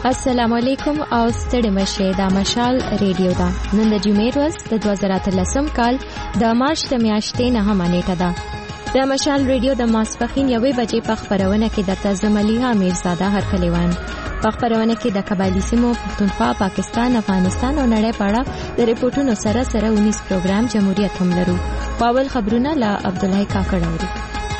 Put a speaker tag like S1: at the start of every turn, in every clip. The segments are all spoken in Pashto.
S1: السلام علیکم او ستړي مشه د مشال ریډیو دا نن د جمعې ورځ د 2013 کال د مارچ د میاشتې 9 نیټه ده د مشال ریډیو د ماسپخین 1 بجې په خبرونه کې د تزملیه امیرزاده هرکلیوان په خبرونه کې د قبایلی سیمو پښتونخوا پاکستان افغانستان او نړۍ په اړه د ریپورتونو سره 19 پروګرام جمهوریت هم لرو پاول خبرونه لا عبد الله کاکړ اوري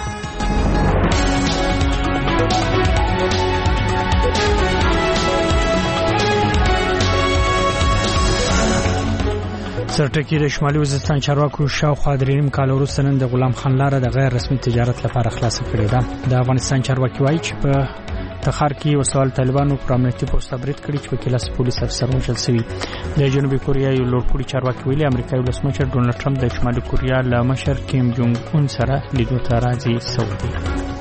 S2: سرټکی د شمالي وزیرستان چارواکو شاوخوا درېنیم کال وروسته نن د غلام خان لاره د غیر رسمي تجارت لپاره خلاص کړې ده د افغانستان چارواکي وایي چې په تخار کې وسوال طالبانو پر امنیتي پوسټ برید کړی چې په کې لاس پولیس افسر وژل شوی د جنوبي کوریا یو لوړپوړي چارواکي ویلي امریکایي ولسمشر ډونالد ټرمپ د شمالي کوریا له مشر کیم جونګ اون سره لیدو ته راځي سعودي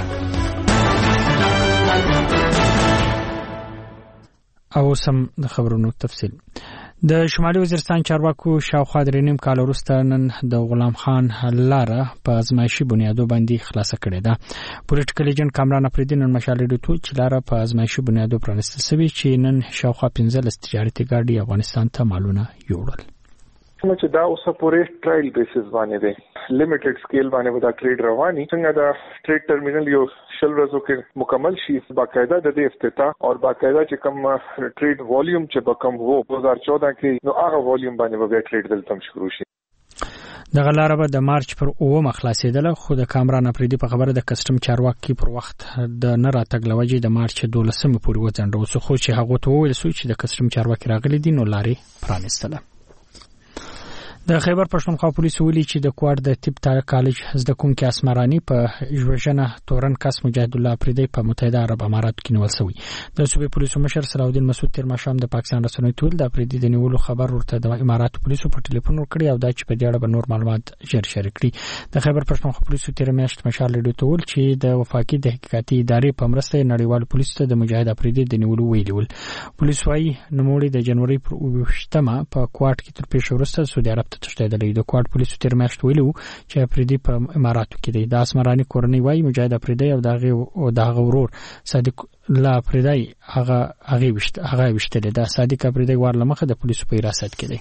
S2: او سم د خبرونو تفصیل د شمالي وزیرستان چارواکو شاوخوا درېنیم کال وروسته نن د غلام خان لاره په ازمایشي بنیادو باندې خلاصه کړې ده پولیټیکل ایجنټ کامران افریدي نن مشال ریډیو چې لاره په ازمایشي بنیادو پرانیستل شوې چې نن شاوخوا 15 تجارتي ګاډي افغانستان ته مالونه یوړل
S3: چې دا اوسه پورې ټرایل بیسس باندې دی لیمیټډ سکیل باندې ودا ټریډ رواني څنګه دا ټریډ ټرمینل یو شل ورځو کې مکمل شي باقاعده د دې افتتاح او باقاعده چې کوم ټریډ والیوم چې بکم وو 2014 کې نو هغه والیوم باندې به ټریډ دلته شروع شي
S2: د غلاره به د مارچ پر 9 خلاصېدله خو د کامران افریدي په خبره د کسټم چارواکي پر وخت د نه راتګ لوجې د مارچ 12 پورې وځنډو خو چې هغه ته وویل چې د کسټم چارواکي راغلي دي نو لارې پرانیستله د خیبر پښتونخوا پولیسو ویلي چې د کوټ د طب کالج زده کوونکي اسمرانی په ژوژنه تورن کس مجاهد الله افریدی په متحده عرب امارات کې نیول شوی د صوبې پولیسو مشر صلاح مسعود تیر ماشام د پاکستان رسنیو ټول د افریدی د نیولو خبر ورته د امارات پولیسو په ټلیفون ورکړی او دا چې په دې اړه به نور معلومات ژر شریک کړي د خیبر پښتونخوا پولیسو تیر میاشت مشال ریډیو ټول چې د وفاقي د حقیقتي ادارې په مرسته نړیوال پولیسو ته د مجاهد افریدی د نیولو ویلول پولیس وايي نوموړي د جنوري پر 20مه په کوټ کې تر پیښ ورسته سعودي عرب ته تښتېدلی د کوټ پولیسو تیر میاشت ویلو چې افریدي په اماراتو کې دی د اسمرانی کورنۍ وايي مجاهد افریدی او دغه ورور صادق الله افریدی هغه وشتل د صادق افریدی ورلمخه د پولیسو په حراست کې دی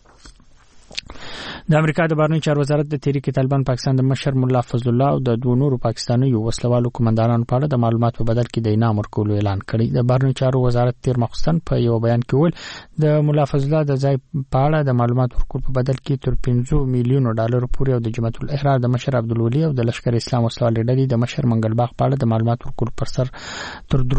S2: د امریکا د بهرنیو چارو وزارت د تحریک طالبان پاکستان د مشر مولا فضل الله او د دوه نورو پاکستانیو وسلوالو کمانډانانو په اړه د معلوماتو په بدل کې د انعام ورکولو اعلان کړی د بهرنیو چارو وزارت تیر مخصوصن په یو بیان کې ویل د مولا فضل الله د ځای په اړه د معلوماتو ورکول په بدل کې تر 15 میلیون ډالر پورې او د جماعت الاحرار د مشر عبدالولي او د لشکر اسلام وسلوال ډلې د مشر منګل باغ په اړه د معلوماتو ورکول پر سر تر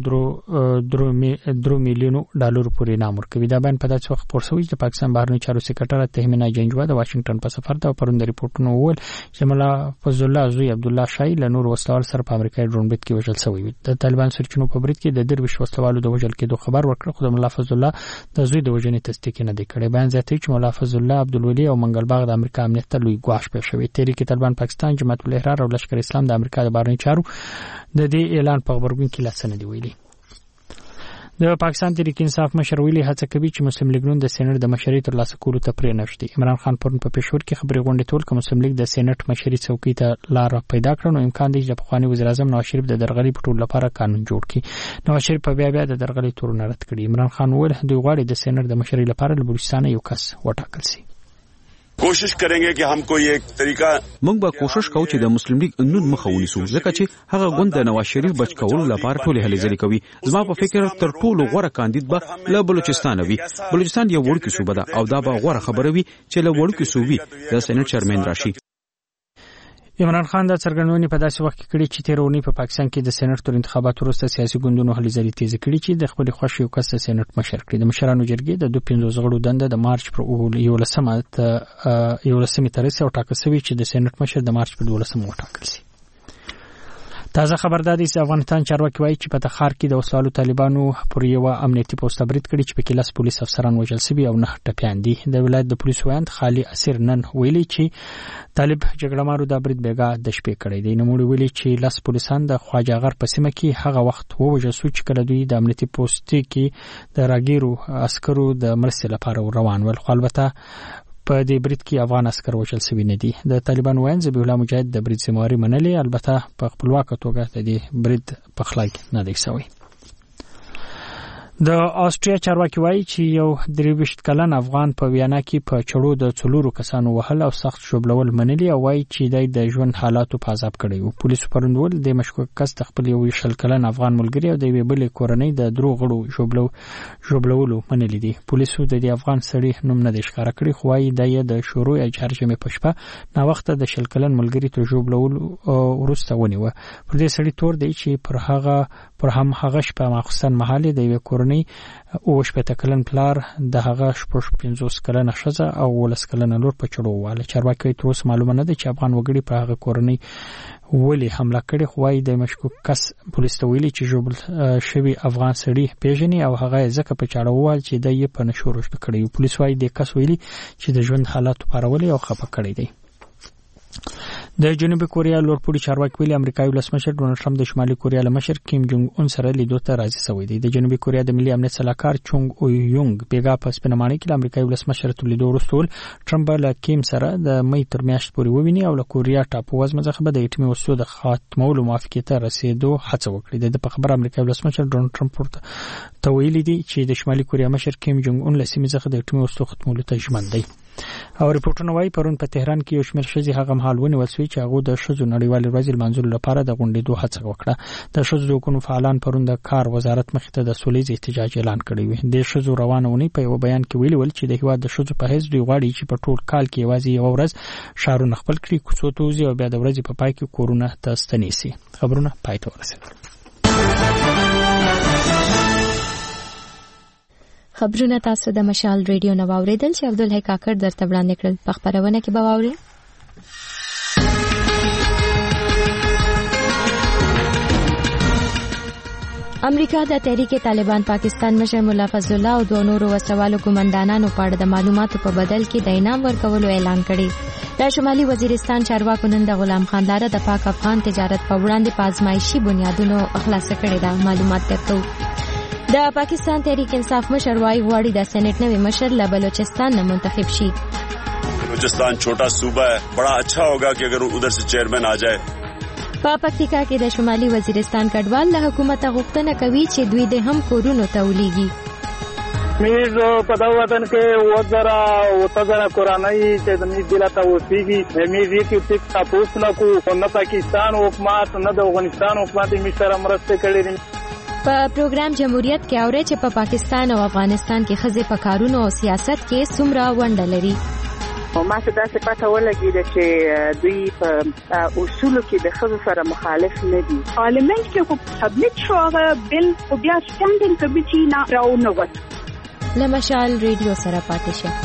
S2: 3 میلیون ډالر پورې انعام ورکوي دا بیان په داسې وخت پور شوی چې پاکستان بهرنیو چارو سکرټر تهمینه جنجوا د واشنگټن په سفر د پروند ریپورتونو وول چې مولا فضل الله زوی عبد الله شای له نور وسلوال سره په امریکایي ډرون برید کې وژل شوی و د طالبان سرچینو په برید کې د درویش وسلوالو د وژل کېدو خبر ورکړ خو د مولا فضل الله د زوی د وژنې تصدیق نه دی کړی بیان زیاتوي چې مولا فضل الله عبدالولي او منګل باغ د امریکا امنیت ته لوی ګواښ پېښ شوی تحریک طالبان پاکستان جماعت الاحرار او لشکر اسلام د امریکا د بهرنیو چارو د دې اعلان په خبرګون کې لاسنه دی ویلي د پاکستان تحریک انصاف مشر ویلي هڅه کوي چې مسلم لیگ نن د سېنات د مشرۍ تر لاسه کولو ته پرې نشي عمران خان پرون په پېښور کې خبري غونډې ټول کوم مسلم لیگ د سېنات مشرۍ څوکۍ ته لار پیدا کړ نو امکان دی چې پخوانی وزیر اعظم نواز شریف د درغلي په ټول لپاره قانون جوړ کړي نواز شریف په بیا د درغلي تورونه رد کړي عمران خان وویل دوی غواړي د سېنات د مشرۍ لپاره له بلوچستان یو کس وټاکل شي
S4: कोशिश करेंगे कि हमको ये एक तरीका
S5: موږ به کوشش کوو چې د مسلم لیگ نن مخه ونیسو ځکه چې هغه غوند د نواز شریف بچ کولو لپاره ټول هلې ځلې کوي زما په فکر تر ټولو غوره کاندید به له بلوچستان وي بلوچستان یو وړوکی صوبه ده او دا به غوره خبره وي چې له وړوکی صوبې د سېنات چیرمن راشي
S2: عمران خان د څرګندونې په داسې وخت کې کړي چې تیرونی په پاکستان کې د سېنات تر انتخاباتو وروسته سیاسي ګوندونو هلې ځلې تیز کړي چې د خپل خوښ یو کس د سېنات مشر کړي د مشرانو جرګې د 15 غړو دنده د مارچ پر 11 تاریخ او ټاکل شوی چې د سېنات مشر د مارچ پر 12 وټاکل شي تازه خبرداري چې افغانستان چارواکي وایي چې په تخار کې د وسوالو طالبانو پر یو امنیتي پوسټ برید کړی چې په کې لاس پولیس افسران وژل شوي او 9 ټپیان دي د ولایت د پولیسو وایي خالي اسیر نن ویلي چې طالب جګړه مارو د برید بیګا د شپې کړی دی نو موږ ویلي چې لاس پولیسان د خواجه غر په سیمه کې هغه وخت وژل شو چې کله دوی د امنیتي پوسټ کې د راګیرو عسکرو د مرستې لپاره روان ول خو البته په دې برید کې افغان عسكر وژل شوي نه دي د طالبان وایي ذبیح الله مجاهد د برید ذمہواری منلې البته په خپلواک توګه د دې برید په خلاک نه دی شوی د آسټریا چارواکي وایي چې یو 23 کلن افغان په ویانا کې په چړو د څلورو کسانو وهل او سخت شوبلول منلي او وایي چې د ژوند حالاتو په عذاب کړی وو. پولیسو پروندول د مشکوک کس خپل یو 20 کلن افغان ملګری او د یوې بلې کورنۍ د درو غړو شوبلولو منلي دي. پولیسو د دې افغان سړي نوم نه ښکاره کړی خو وایي د یې د شروع چهارشنبه په شپه نا وخت د 20 کلن ملګری تر شوبلولو ورسته ونیوه. پر دې سړي تور دی چې پر هم هغه شپه ماخصن محل د یو کورنۍ او شپته کلن پلار د هغه 50 کلن ښځه او 10 کلن لور په چړو واله. چارواکي تر اوسه معلومه نه ده چې افغان وګړي په هغه کورنۍ ولې حمله کړې خو وايي د مشکوک کس پولیس ته ویلي چې جوړ شوی افغان سړي پیژني او هغه ځکه په چاړه ووال چې د یې په نشو رشد کړی. پولیس وايي د کس ویلي چې د ژوند حالات پارولي او خپه کړی دی. د جنوبي کوریا لوړپوړي چارواکي ویلي امریکایي ولسمشر ډونالد ټرمپ د شمالي کوریا له مشر کیم جونګ اون سره لیدو ته راضي شوی دی. د جنوبي کوریا د ملي امنیت سلاکار چونګ او یونګ بیګا په سپینمانه کې د امریکایي ولسمشر ته لیدو وروسته ټرمپ له کیم سره د مې تر میاشتې پورې وویني او له کوریا ټاپو وزمه څخه د اټومي وسلو د خاتمولو موافقې ته رسیدو هڅه وکړه. د په خبر امریکایي ولسمشر ډونالد ټرمپ ته ویلي دی چې د شمالي کوریا مشر کیم جونګ اون له سیمې څخه د اټومي وسلو ختمولو ته ژمن دی. او ریپورتونه وايي پرون په تهران کې یو شمېر ښځې هغه مهال ونیول شوې چې هغه د ښځو نړیوالې ورځې لمانځلو لپاره د غونډېدو هڅه وکړه. د ښځو د حقوقو فعالان پرون د کار وزارت مخې ته د سولېز احتجاج اعلان کړی و. د ښځو روانه ونی په یو بیان کې ویلي ول چې د هیواد د ښځو په حیث دوی غواړي چې په ټول کال کې یوازې یو ورځ شهرونه خپل کړي، کوڅو ته وځي او بیا د ورځې په پای کې کورونه ته ستنیسي. خبرونه پای ته ورسېدل.
S1: خبرونه تاسو د مشال ریډیو نو اوریدل چې عبدالحی کاکړ درته وړاندې کړل. په خبرونه کې به واورئ امریکا د تحریک طالبان پاکستان مشر مولا فضل الله او دوه نورو وسوالو قومندانانو په اړه د معلوماتو په بدل کې د انعام ورکولو اعلان کړی. د شمالي وزیرستان چارواکو نن د غلام خان لاره د پاک افغان تجارت په وړاندې په ازمایشي بنیادونو خلاصه کړې ده. معلومات درته د پاکستان تحریک انصاف مشر وايي غواړي د سېنات نوی مشر له بلوچستان نه منتخب شي.
S4: بلوچستان छोटा सूबा है, बड़ा अच्छा होगा कि अगर उधर से चेयरमैन आ जाए.
S1: په پکتیکا کې د شمالي وزیرستان کډوال له حکومت غوښتنه کوي چې دوی د هم کورونو ته ولېږي.
S6: میز په دا وطن کې وځرا وتځرا کورانای چې د می دلته وسیږي میز یې چې تاسو نه کو نه پاکستان حکومت نه د افغانستان حکومت می سره مرسته کړې.
S1: په پروګرام جمهوریت کې اوري چې په پاکستان او افغانستان کې ښځې په کارونو او سیاست کې څومره ونډه لري.
S7: ما څه داسې پته ولګېده چې دوی په اصولو کې د ښځو سره مخالف نه دي.
S8: پارلمنت کې خو سبمیټ شو هغه بل خو بیا سټینډینګ کمیټې نه راونوت.
S1: له مشال ریډیو سره پاتې شه.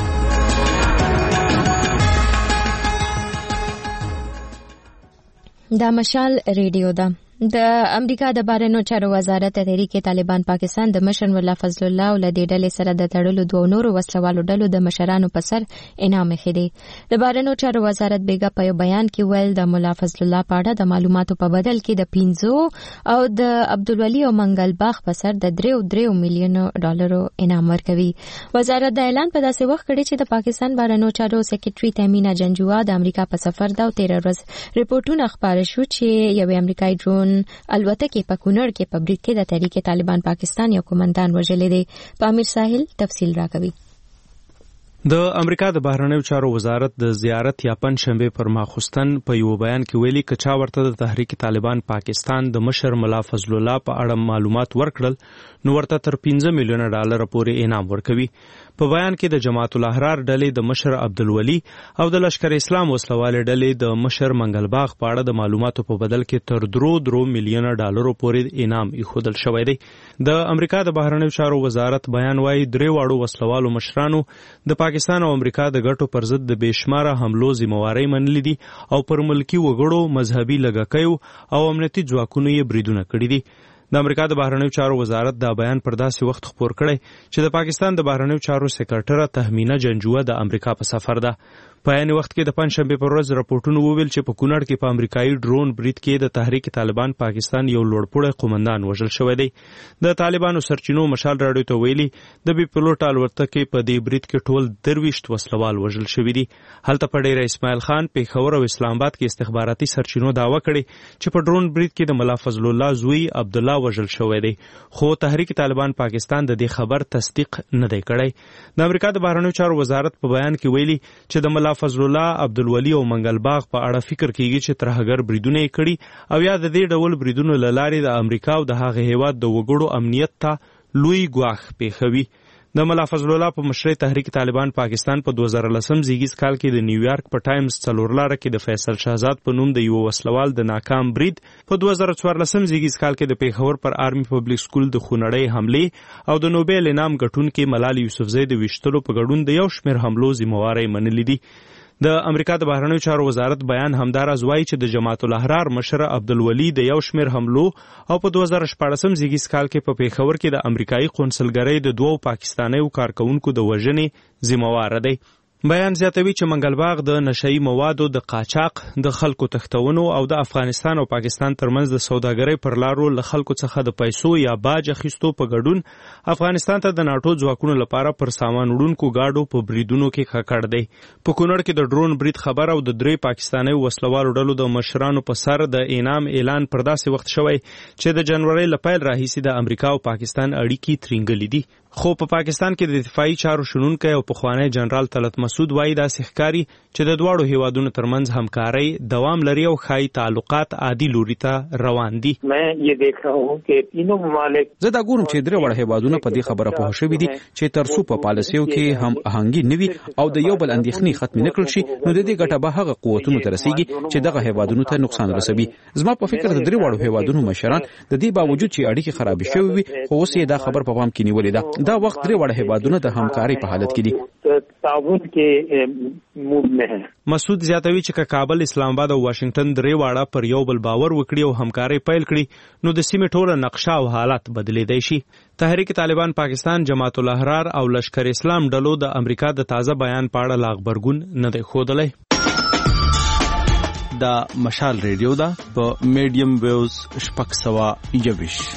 S1: دا مشال ریډیو ده. د امریکا د بهرنیو چارو وزارت تحریک طالبان پاکستان د مشر مولا فضل الله او د ډلې سره د تړلو دوه نورو وسلوالو ډلو د مشرانو په سر انعام خېدي. د بهرنیو چارو وزارت بیګا په بیان کې ویل د مولا فضل الله په اړه د معلوماتو په بدل کې د 15 او د عبدالولي او منګل باغ په سر د 3 میلیون ډالرو انعام ورکوي. وزارت د اعلان په داسې وخت کې چې د پاکستان بهرنیو چارو سکرټري تامینه جنجوا د امریکا په سفر دا 13 ورځ ریپورتونه خبره شو چې یو امریکایي ډرون البته په کونړ کې په بریټ کې د تحریک طالبان پاکستان یو قومندان وژلې دی. په امیر ساحل تفصیل راکوي.
S9: د امریکا د بهرنیو چارو وزارت د زیارت یا پنځشنبه پر ماخوستن په یو بیان کې ویلي چې چا ورته د تحریک طالبان پاکستان د مشر مولا فضل الله په اړه معلومات ورکړل نو ورته تر 15 میلیون ډالر پورې انعام ورکوي. په بیان کې د جماعت الاحرار ډلې د مشر عبدالولي او د لشکر اسلام وسلوال ډلې د مشر منګل باغ په اړه د معلوماتو په بدل کې تر 3 میلیون ډالر پورې انعام ایښودل شوی دی. د امریکا د بهرنیو چارو وزارت بیان وايي درې واړو وسلوالو مشرانو د پاکستان او امریکا د ګټو پر ضد د بېشماره حملو ذمہواري منلې دي او پر ملکی وګړو مذهبي لګکیو او امنیتي ځواکونو یې بریدونه کړي دي. د امریکا د بهرنیو چارو وزارت دا بیان پر داسې وخت خپور کړی چې د پاکستان د بهرنیو چارو سکرټره تهمینه جنجوا د امریکا په سفر ده. په یعنی وخت کې د پنځشنبه پر ورځ راپورټونه وویل چې په کونړ کې په امریکایي ډرون برید کې د تحریک طالبان پاکستان یو لوړپوړی قومندان وژل شوی دی. د طالبانو سرچینو مشال راډیو ته ویلي د بي پلوټ الوتکې په دې برید کې ټول 23 وسلوال وژل شوي دي. هلته په ډیره اسماعیل خان، پیښور او اسلام آباد کې استخباراتي سرچینو دعوه کړې چې په ډرون برید کې د مولا فضل الله زوی عبد الله وژل شوی دی، خو تحریک طالبان پاکستان د دې خبر تصدیق نه دی کړی. د امریکا د بهرنیو چارو وزارت په بیان کې ویلي چې د ملا فضل الله، عبدالولي او منګل باغ په اړه فکر کیږي چې ترهګر بریدونه یې کړي او یا د دې ډول بریدونو له لارې د امریکا او د هغه هیواد د وګړو امنیت ته لوی ګواښ پیښوي. د ملا فضل الله په مشرۍ تحریک طالبان پاکستان په 2010 زیږیز کال کې د نیویارک په ټایمز څلورلاره کې د فیصل شهزاد په نوم د یو وسلوال د ناکام برید، په 2014 زیږیز کال کې د پیښور پر آرمي پبلک سکول د خونړۍ حملې او د نوبل انعام ګټونکي ملال یوسفزۍ د ویشتلو په ګډون د یو شمېر حملو ذمہواری منلې دي. د امریکا د بهرنیو چارو وزارت بیان همداراز وایي چې د جماعت الاحرار مشر عبدالولي د یو شمېر حملو او په 2014 زیږیز کال کې په پیښور کې د امریکایي قونسلګرۍ د 2 پاکستانیو کارکونکو د وژنې ذمہوار دی. بیان زیاتوي چې منګل باغ د نشئی موادو د قاچاق، د خلکو تښتونو او د افغانستان او پاکستان ترمنځ د سوداګرۍ پر لارو له خلکو څخه د پیسو یا باج اخیستو په ګډون افغانستان ته د ناټو ځواکونو لپاره پر سامان وړونکو گاډو په بریدونو کې خکړ دی. په کونړ کې د ډرون برید خبر او د 3 پاکستاني وسلوالو ډلو د مشرانو په سر د انعام اعلان پر داسې وخت شوی چې د جنوري له پیل راهیسې د امریکا او پاکستان اړیکې ترینګلې دي. خو په پاکستان کې د دفاعي چارو شنونکی او پخوانی جنرال طلعت مسعود وایي داسې ښکاري چې د دواړو هیوادونو ترمنځ همکارۍ دوام لري او ښایي تعلقات عادي لوري ته روان دي. زه دا ګورم چې درې واړه هیوادونه په دې خبره پوه شوي دي چې ترڅو په پالیسیو کې هم آهنګي نه وي او د یو بل اندېښنې ختمې نه کړل شي نو د دې ګټه به هغه قوتونو ته رسیږي چې دغه هیوادونو ته نقصان رسوي. زما په فکر د درې واړو هیوادونو مشران د دې باوجود چې اړیکې خرابې شوې وي خو اوس یې دا خبر په پام کې نیولې ده. دا وخت درې واړه هیوادونه د همکارۍ په حالت کې دي. مسعود زیاتوي چې کابل، اسلام آباد او واشنگټن درې واړه پر یو بل باور وکړي او همکارۍ پیل کړي نو د سیمې ټوله نقشه او حالات بدلیدای شي. تحریک طالبان پاکستان، جماعت الاحرار او لشکر اسلام ډلو د امریکا د تازه بیان په اړه لا خبرګون نه دی ښودلی.
S10: دا مشال ریډیو ده په میډیم ویوز 621.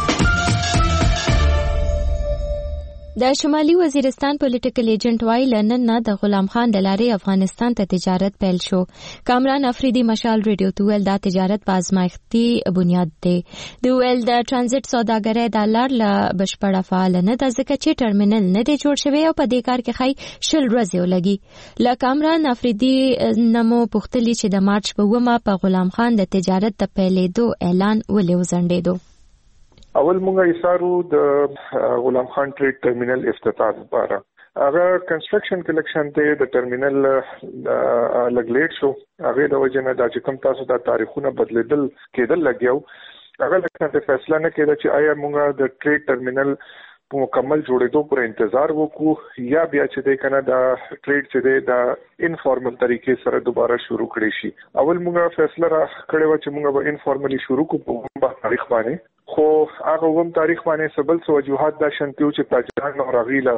S1: د شمالي وزیرستان پولیټیکل ایجنټ وایي لنن نه د غلام خان د لارې افغانستان ته تجارت پیل شو. کامران افریدي مشال ریډیو ته ویل دا تجارت په ازمایښتي بنیاد دی. د ویل د ترانزیت سوداګرۍ د لار له بشپړه فعال نه ده ځکه چې ټرمینل نه دی جوړ شوی او په دې کار کې ښایي 10 ورځې ولګي. له کامران افریدي نمو پوښتلي چې د مارچ په 9 په غلام خان د تجارت د پیلېدو اعلان ولې وځنډېدو.
S3: اول مونږه ایسارو د غلام خان ټریډ ټرمینل افتتاح لپاره هغه کنسټرکشن کلیکشن ته د ټرمینل لګلیټ شو. هغه د وجنه د چې کوم تاسو د تاریخونه بدلیدل کېدل لګیاو هغه لکه فیصله نه کېده چې آیا مونږه د ټریډ ټرمینل په مکمل جوړېدو پر انتظار وکړو یا بیا چې د کنه د ټریډ چې د انفارمل طریقې سره دوباره شروع کړی شي. اول مونږه فیصله را کړې و چې مونږه به انفارملی شروع کوو په تاریخ باندې، خو هغه ووم تاریخ باندې سبل وجوهات دا شنتیو چې تاجران او راغیله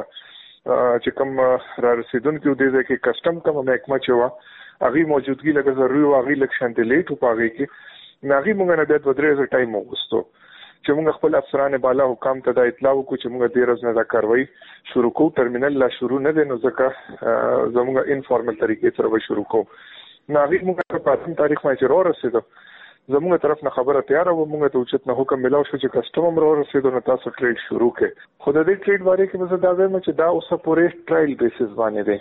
S3: چې کوم را رسیدونکو د دې کې کسٹم کوم محکمه چې وا هغه موجودګي لکه ضروري او هغه لکشن دی لیټ او پاږي کې ناغي مونږ نه د 2 ورځې ټایم وغوښتو چې مونږ خپل افسران بالا حکام ته د اطلاع وکړو چې مونږ د ورځې نه دا کاروي شروع کوو. ټرمینل لا شروع نه دی نو ځکه زموږ انفارمل طریقې سره به شروع کوو. ناغي مونږ په 5 تاریخ باندې را رسیدو زموږ طرف نه خبره تیار و مونږ ته اوچت نه حکم ملاو شو چې کسٹم را رسیدو نو تاسو ټریډ شروع کړئ. خو د دې ټریډ باره کې مزه دا وایم چې دا اوسه پورې ټرایل بیسس باندې دی،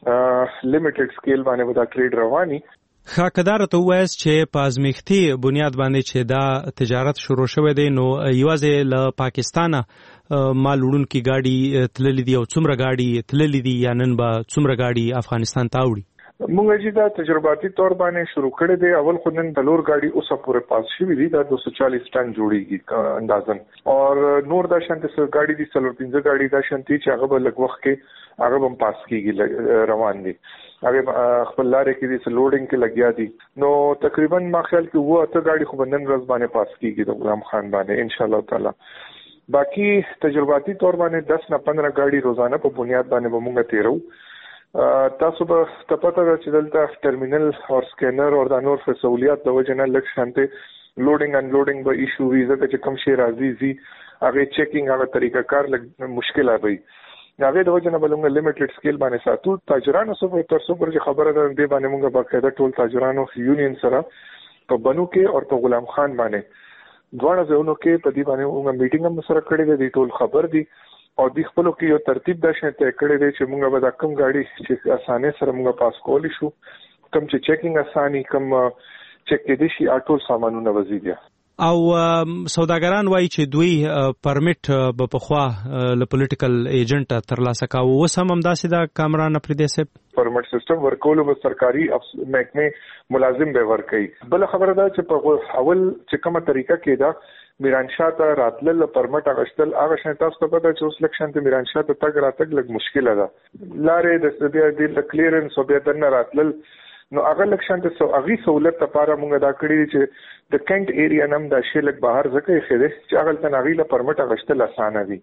S3: لیمیټډ سکیل باندې ودا ټریډ رواني.
S9: خاکدار ته وایي چې په ازمیښتي بنیاد باندې چې دا تجارت شروع شوه دی نو یوازې له پاکستانه مال وړونکي گاډي تللې دي او څومره گاډي تللې دي یا نن به څومره گاډي افغانستان ته وړي.
S3: مونږ چې دا تجرباتي تور باندې شروع کړی دی. اول خو نن د لور گاډي اوسه پورې پاس شوی دي دا 240 ټن جوړیږي اندازن اور نور دا شانته سر گاډي دي 15 گاډي دا شانتي چې هغه بل وخت کې هغه هم پاس کیږي روان دي. هغه خپل لارې کې دي لوډینګ کې لګیا دي نو تقریبا ما خیال کې وو اته گاډي خو بندن ورځ باندې پاس کیږي د غلام خان باندې ان شاء الله تعالی. باقی تجرباتي تور باندې 10 نه 15 گاډي روزانه په بنیاد باندې به مونږ تیرو. تاسو به پته ده چې دلته ټرمینل او سکینر او د نور فسیلیټ د وجنه لک شانته لوډینګ ان لوډینګ به ایشو وي ځکه چې کم شي راځي زی هغه چیکینګ هغه طریقه کار لږ مشکل وي. هغه د وجنه بلونګ لیمیټډ سکیل باندې ساتو. تاجرانو سره تر څو پر خبره ده دې باندې موږ باقاعده ټول تاجرانو یونین سره په بنو کې او په غلام خان باندې دوه ځونو کې په دې باندې موږ میټینګ هم سره کړې دي، ټول خبر دي او د خپل کې یو ترتیب د شنه ته کړی دی چې موږ به د کم گاډي چې اسانه سره موږ پاس کولی شو، کم چې چیکینګ اساني کم چیک کې دي شي ټول سامانونه وزیدي.
S9: او سوداګران وایي چې دوی پرمټ په خوا له پولیټیکل ایجنټ ترلاسه کاوه، اوس هم همداسې د کامران افریدي صاحب
S3: پرمټ سیستم ورکولو به سرکاري محکمه ملازم به ورکړي. بل خبره ده چې په اول چې کومه طریقه کې دا میرانشاه ته راتلل پرمټ اغشتل هغه شان تاسو ته پته چې اوس لکشن ته میرانشاه ته تګ راتګ لږ مشکله ده، لارې د دې کلیرنس او بیا د راتلل نو هغه لکشن ته هغه سہولت لپاره موږ دا کړی چې د کینټ ایریا نم د شیلک بهر ځکه خېده چې هغه ته ناغیله پرمټ اغشتل اسانه دي.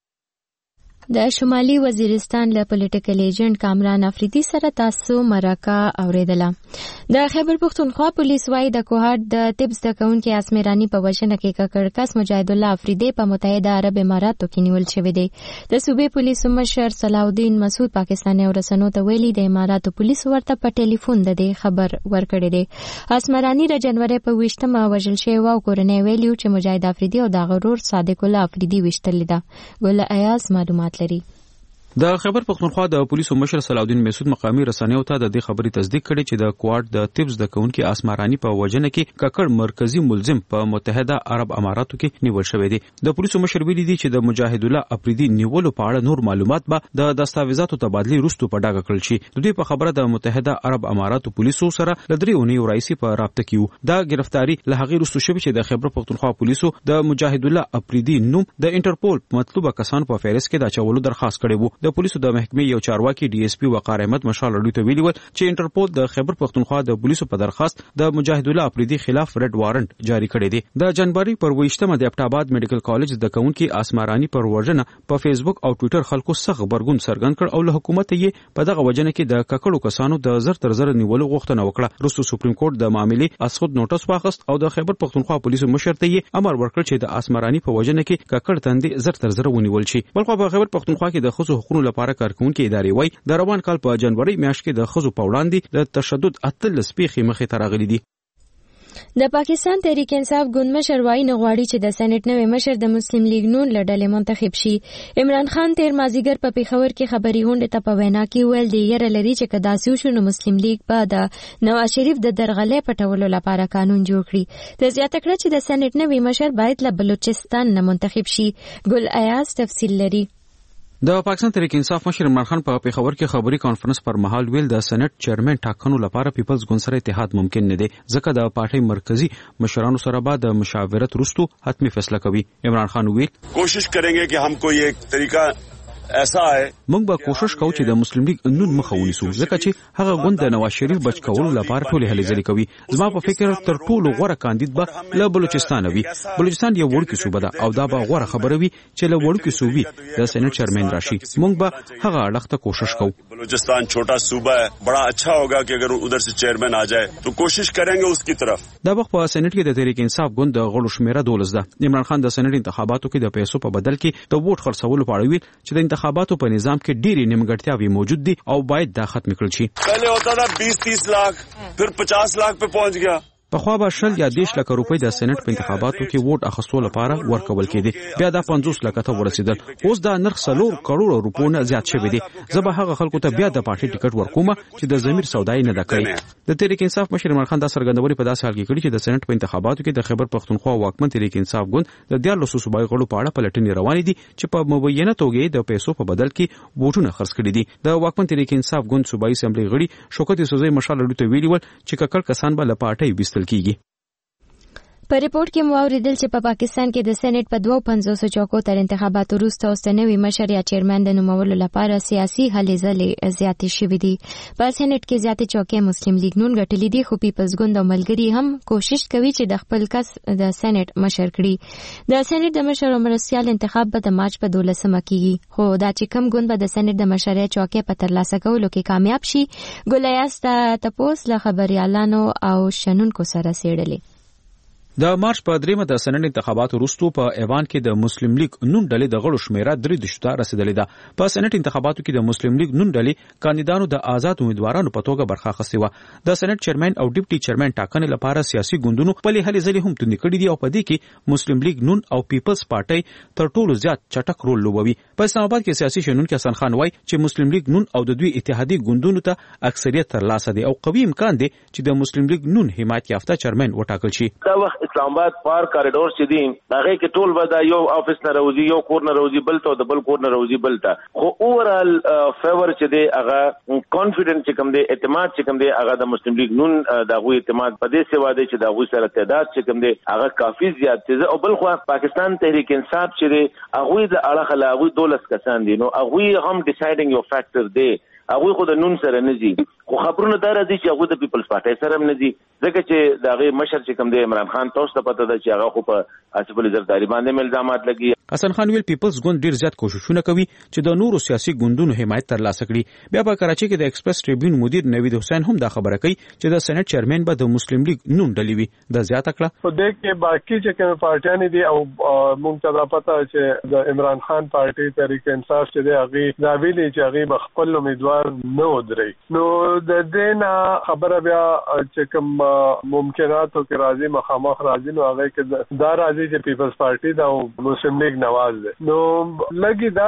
S1: د شمالي وزیرستان له پولیټیکل ایجنټ کامران افریدي سره تاسو مرکه اوریدله. د خیبر پختونخوا پولیس وايي د کوهاټ د طب زده کوونکي اسمیرانی په وژنه کې ککړ کس مجاهد الله افریدي په متحده عرب اماراتو کې نیول شوی دی. د صوبې پولیسو مشر صلاح الدین مسعود پاکستاني رسنیو ته ویلي د اماراتو پولیسو ورته په ټلیفون د دې خبر ورکړی دی. اسمیرانی د جنوري په 20مه وژل شوی او کورنۍ ویلي چې مجاهد افریدي او د غرور صادق الله افریدي وشتل دي. ګل ایاز معلومات لري.
S5: د خیبر پختونخوا د پولیسو مشر صلاح الدین مسعود مقامی رسنیو ته د دې خبرې تصدیق کړي چې د کوارټ د طب زده کوونکي اسمرانی په وژنه کې ککړ مرکزی ملزم په متحده عرب اماراتو کې نیول شوی دی. د پولیسو مشر ویلي دی چې د مجاهد الله افریدي نیولو په اړه نور معلومات به د دستاویزاتو تبادله وروسته په ډاګه کړل شي. د دې په خبره د متحده عرب اماراتو پولیسو سره لدري اونۍ رئیسي په رابطه کې دا گرفتاری له هغه وروسته شوی چې د خیبر پختونخوا پولیسو د مجاهد الله افریدي نوم د انټرپول مطلوبه کسان په فهرست کې د چولو درخواست کړی وو. د پولیسو د محکمې یو چارواکي ډي اس پی وقار احمد مشال اړوي ته ویلي ول چې انټرپول د خیبر پختونخوا د پولیسو په درخواست د مجاهد الله افریدي خلاف ریډ وارنټ جاری کړی دی. د جنوري پر 20مه د ابټاباد میډیکل کالج د کونکي اسمرانی پر وژنه په فیسبوک او ټوئیټر خلکو سخت خبرګون څرګند کړ او له حکومت یې په دغه وجنه کې د ککړو کسانو د زر تر زر نیولو غوښتنه وکړه. وروسته سپریم کورټ د معاملې اسخود نوټس واخیست او د خیبر پختونخوا پولیسو مشر ته یې امر ورکړ چې د اسمرانی په وجنه کې ککړ تندې زر تر زر ونیول شي. بلخو په خیبر پختونخوا کې د خصوصي حقوقو لپاره کارکونکي ادارې وایي د روان کال په جنوري میاشت کې د خزو په وړاندې د تشدد اتل سپیخي مخې ته راغلي دي.
S1: د پاکستان تحریک انصاف ګوند مشر وايي نغواړي چې د سېنات نوې مشر د مسلم لیگ نون له ډلې منتخب شي. عمران خان تیر مازیګر په پیښور کې خبري غونډه ته په وینا کې ویل دی یره لري چې کداسیو شنو مسلم لیگ په د نواز شریف د درغلې پټولو لپاره قانون جوړ کړي. د زیاته کړه چې د سېنات نوې مشر باید له بلوچستان نه منتخب شي. ګل ایاز تفصیل لري.
S5: د پاکستان تحریک انصاف مشر عمران خان په پیښور کې خبري کانفرنس پر مهال ویل د سېنات چیرمن ټاکنو لپاره پیپلز ګوند سره اتحاد ممکن نه دی ځکه د پارټي مرکزی مشرانو سره به د مشاورت وروسته حتمی فیصله کوي. عمران خان ویل
S4: کوشش کرेंगे कि हम कोई एक तरीका ایسا ہے
S5: موږ به کوشش کوو چې د مسلم لیگ نون مخه ونیسو ځکه چې هغه ګوند د نواز شریف بچ کولو لپاره ټولې هلې ځلې کوي. زما په فکر تر ټولو غوره کاندید به له بلوچستان وي. بلوچستان یو وړوکی صوبه ده او دا به غوره خبره وي چې له وړوکی صوبې د سېنات چیرمن راشي. موږ به هغه اړخ ته کوشش کوو.
S4: بلوچستان چھوٹا صوبہ ہے, بڑا اچھا ہوگا کہ اگر ادھر سے چیئرمین آ جائے تو کوشش کریں گے اس کی طرف.
S5: دا وخت په سېنات کې د تحریک انصاف ګوند د غړو شمیره 12 ده. عمران خان د سېنات انتخاباتو کې د پیسو په بدل کې د ووټ خرڅولو په اړه ویل چې د انتخاباتو په نظام کې ډېری نیمګړتیاوې موجود دي او باید دا ختم کړل شي.
S4: پہلے ہوتا تھا 20-30 لاکھ, پھر 50 لاکھ پہ پہنچ گیا.
S5: پخوا به 10 یا 10 لک روپۍ د سېنات په انتخاباتو کې ووټ اخیستو لپاره ورکول کېدي, بیا دا 50 لک ته ورسېدل. اوس دا نرخ 4 کروڑ روپو نه زیات شوی دی. زه به هغه خلکو ته بیا د پارټي ټیکټ ورکوم چې د ضمیر سودای نه ده کړی. د تحریک انصاف مشر عمران خان دا څرګندونې په داسې حال کې کړي چې د سېنات په انتخاباتو کې د خیبر پختونخوا واکمن تحریک انصاف ګوند د 14 صوبایي غړو په اړه پلټنې روانې دي چې په مبینه توګه د پیسو په بدل کې ووټونه خرڅ کړي دي. د واکمن تحریک انصاف ګوند صوبایي اسمبلی غړي شوکت یوسفزۍ مشال اړوي ته ویلي ول چې ککړ کسان به له پارټي وستل کیږي.
S1: په ریپورت کې مو اوریدل چې په پاکستان کې د سېنات په 250 چوکو تر انتخاباتو وروسته اوس نوې مشر یا چیرمن د نومولو لپاره سیاسي هلې ځلې زیاتې شوې دي. په سېنات کې زیاتې چوکۍ مسلم لیگ نون ګټلې دي, خو پیپلز ګوند او ملګري هم کوشش کوي چې د خپل کس د سېنات مشر کړي. د سېنات د مشر مرستیال انتخاب به د مارچ په 12مه کېږي, خو دا چې کوم ګوند به د سېنات د مشرۍ چوکۍ په ترلاسه کولو کې کامیاب شي, ګولیاسته تپوس له خبريالانو او شنونکو سره سیړلې.
S5: د مارچ په 3 د سنن انتخاباتو وروسته په ایوان کې د مسلم لیگ نون ډلې د غړو شمیره 3 ته رسیدلې ده. په سنت انتخاباتو کې د مسلم لیگ نون ډلې کاندیدانو د آزاد امیدوارانو په توګه برخه اخیستې و. د سنت چیرمن او ډیپټي چیرمن ټاکنې لپاره سیاسي ګوندونو خپل هلې ځلې هم توندې کړې دي او په دې کې مسلم لیگ نون او پیپلز پارټي تر ټولو زیات چټک رول لوبوي. په اسلام آباد کې سیاسي شنونکي حسن خان وایي چې مسلم لیگ نون او د دوی اتحادی ګوندونو ته اکثریت ترلاسه دي او قوي امکان دی چې د مسلم لیگ نون حمایت یافته چیرمن وټاکل شي.
S11: دا وخت اسلام آباد پار کاریډور چې دی هغه کې ټول ودا یو افیس نه راوځي یو کور نه راوځي بل ته د بل کور نه راوځي بل ته خو اوورال فیور چې دی هغه کانفیډنس چې کوم دی اعتماد چې کوم دی هغه د مسلم لیگ نون د غوي اعتماد په دې سوا دی چې د غوي سره تعداد چې کوم دی هغه کافي زیات دی او بل خو پاکستان تحریک انصاف چې دی هغه د اړه خلاوي 12 کسان دي نو هغه هم ډیسایډینګ یو فیکٹر دی هغه خو د نون سره نه دي خو خبرونه دا راځي چې هغه د پیپلز پارټي سره نه دي ځکه چې دا غي مشر چې کوم دی عمران خان تاسو ته پته ده چې هغه خو په آصف علي زرداری باندې الزامات لګي.
S5: حسن خان ویل پیپلز ګوند ډیر زیات کوششونه کوي چې د نورو سیاسي ګوندونو حمایت ترلاسه کړي. بیا په کراچي کې د ایکسپریس ټریبیون مدیر نوید حسین هم دا خبره کوي چې د سېنات چیرمن به د مسلم لیگ نون ډلې وي. د زیات کړه
S12: په دې کې باقي چې کوم پارټیان دي او مونږ ته پته چې د عمران خان پارټي تحریک انصاف چې دی هغه دا ویلي چې هغه خپل امیدوار نه ودري نو د دې خبره بیا چې کوم ممکناتو کې راځي مخامخ راځي نو هغه کې دا راځي چې پیپلز پارټي دا مسلم لیگ نواز ده نو لګي دا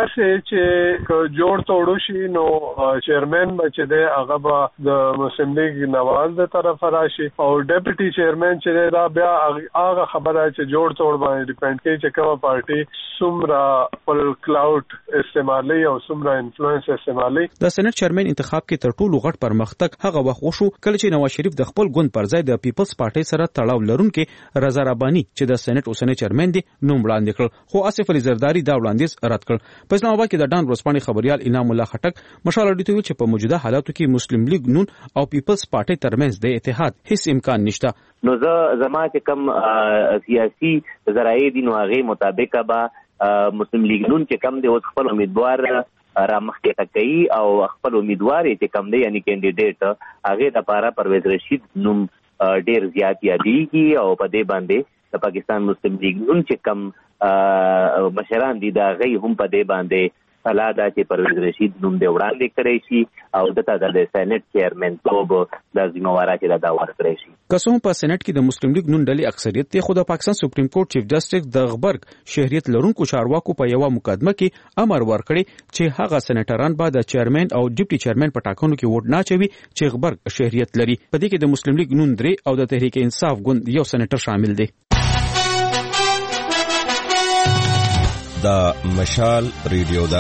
S12: چې جوړ توړو شي نو چیرمن چې دی هغه به د مسلم لیگ نواز د طرف راشي او ډیپټي چیرمن چې دا بیا هغه خبره چې جوړ توړ باندې ډیپند کوي چې کومه پارټي څومره پل کلاود استعمالي او څومره انفلوئنس استعمالي.
S5: د سېنات چیرمن انتخاب کې تر ټولو غټ پرمختګ هغه وخت وشو کله چې نواز شریف د خپل ګوند پر ځای د پیپلز پارټي سره تړاو لرونکي رضا رباني چې د سېنات اوسنی چیرمن دی نوم وړاندې کړ خو آصف علي زرداری دا وړاندیز رد کړ. په اسلام آباد کې د ډان ورځپاڼې خبريال انعام الله خټک مشال اډیټو چې په موجوده حالاتو کې مسلم لیگ نون او پیپلز پارټي ترمنځ د اتحاد هیڅ امکان نشته.
S13: نو زما چې کوم سیاسي ذرایع دي نو هغه مطابق به مسلم لیگ نون چې کم دی اوس خپل امیدوار را مخکې کوي او خپل امیدوار چې کم دی یعنی کینډیډیټ هغه د لپاره پرویز رشید نوم ډیر زیات یادېږي او په دې باندې د پاکستان مسلم لیگ نون چې کم مشران دي دا غي هم په دې باندې صلاح دا چې پرویز رشید نوم دی وړاندې کړی شي او دته د سېنات چیرمن توب د ذمہواره چې دا ورکړی شي.
S5: قسم په سېنات کې د مسلم لیگ نون ډلې اکثریت ته خو د پاکستان سپریم کورټ چیف جسټس د غبرګ شهریت لرونکو چارواکو په یو مقدمه کې امر ورکړی چې هغه سېناتران به د چیرمن او ډیپټي چیرمن په ټاکنو کې ووټ نه اچوي چې غبرګ شهریت لري. په دې کې د مسلم لیگ نون 3 او د تحریک انصاف ګوند یو سېناتر شامل دي.
S14: دا مشال ریډیو دا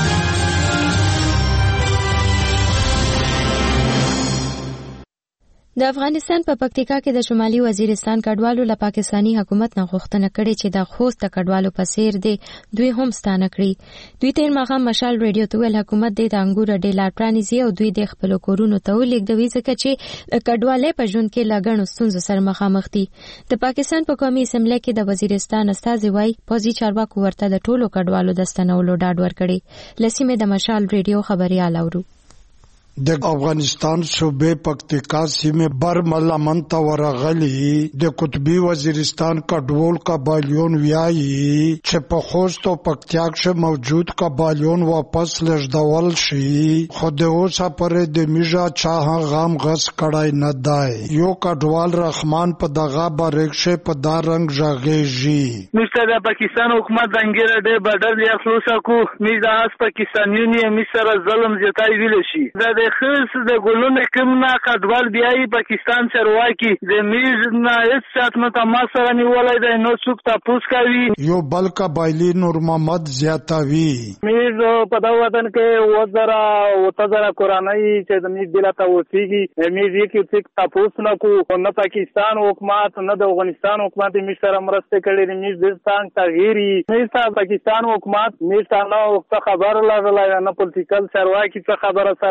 S1: د افغانستان په پکتیکا کې د شمالي وزیرستان کډوالو له پاکستانی حکومت نه غوښتنه کړې چې د خوست کډوالو په څیر دي دوی هم ستانه کړي. دوی تیر ماښام مشال ریډیو ته ویل حکومت د انګور ډیلار پرانیزي او دوی د خپل کورونو ته ولېږدوي ځکه چې کډوالۍ په ژوند کې لګڼو ستونزو سره مخامخ دي. د پاکستان په قومي اسمبلی کې د وزیرستان استازي وایي پوځي چارواکو ورته د ټولو کډوالو د ستنولو ډاډ ورکړي. لسیمه د مشال ریډیو خبريال اورو.
S15: د افغانستان صوبې پکتیکا سیمه برملا منته ورغلی د قطبی وزیرستان کډوال قبایلیون ویایي چې په خوست او پکتیا کې موجود قبایلیون واپس لږدول شي خو د اوسه پرې د میجا چا غام غس کړای نه دی. یو کډوال رحمان په دغه بارکشه په دا رنگ ژغېږي
S6: مستر د پاکستان حکومت دنګره د بډر یا خلاصه کو میجا اس پاکستانیون یې مصر ظلم زیاتای ویل شي د خص د ګلونو کومه کډوال بیاي پاکستان چرواکي د میز نه هیڅ سات نه تماس سره نیولای دی نو څوک تاسو کوي.
S15: یو بل قبایلی نور محمد زیاتوي
S6: میز په دا وطن کې وزرا قرآنی چې د میز دلته وسیږي میز کې څوک تاسو نه کو نه پاکستان حکومت نه د افغانستان حکومت میز سره مرسته کړي میز د ستان تغیری میز پاکستان حکومت میز نه خبر لرله نه پولیټیکل چرواکي څه خبره سره کړي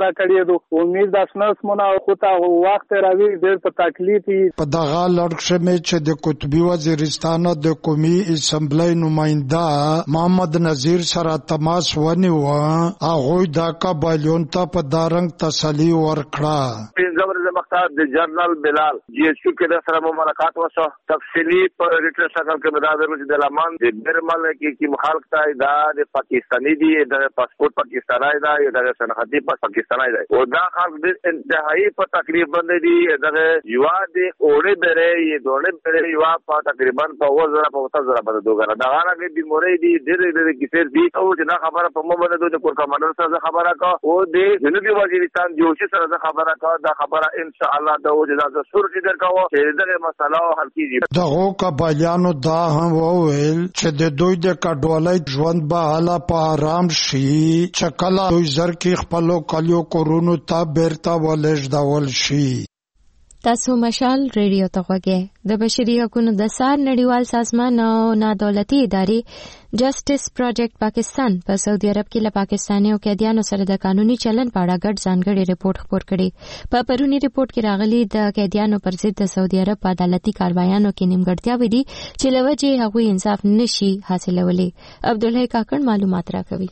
S6: دو امید داشناس مونږ خو ته وخت راوي ډېر په تکلیف
S15: په دغه لړکشه مې چې د قطبي وزیرستان د قومي اسمبلی نماینده محمد نذیر سره تماس ونیو هغه دا قبایلیون ته په دارنګ تسلی ورکړه.
S11: زبر مختار د جنرال بلال جی ایس یو کې د سره ملاقات وشو تفصیلی پر ریټر شکل کې مدارج د لمان د برمل کې مخالفت دا د پاکستانی دی د پاسپورت پاکستانی دا د شناختی پاکستانی دی او دا خلک د انتهایی په تقریبا باندې دی دغه یوا د اوړې بره یې دوړې بره یوا په تقریبا په وزره په 3000 باندې دوګره دا هغه د مورې دی ډېر کیسې دی او دا خبره په مو باندې د کور کمانډر سره خبره کا او د جنوبي وزیرستان جوشي سره خبره کا دا خبره ان شاء الله د وجداد سر کې درکاو چې دغه مسله حل کیږي.
S15: دغه قبایلیانو دا هم وویل چې د دوی د کډوالۍ ژوند به حالا په آرام شي چې کله دوی زر کې خپلو کلیو کورونو ته بیرته ولېږدول شي.
S1: تاسو مشال ریډیو ته غوږی د بشري حقوقو د سار نړیوال سازمان او نادولتي ادارې جسټس پروجیکټ پاکستان په سعودي عرب کې له پاکستانیو قیدیانو سره د قانوني چلن په اړه ګډ ځانګړی رپورت خپور کړی. په پرونی رپورت کې راغلي د قیدیانو پر ضد د سعودي عرب په عدالتي کاروایانو کې نیمګړتیاوې دي چې له وجې هغوی انصاف نشي حاصلولی. عبدالله کاکړ معلومات راکوي.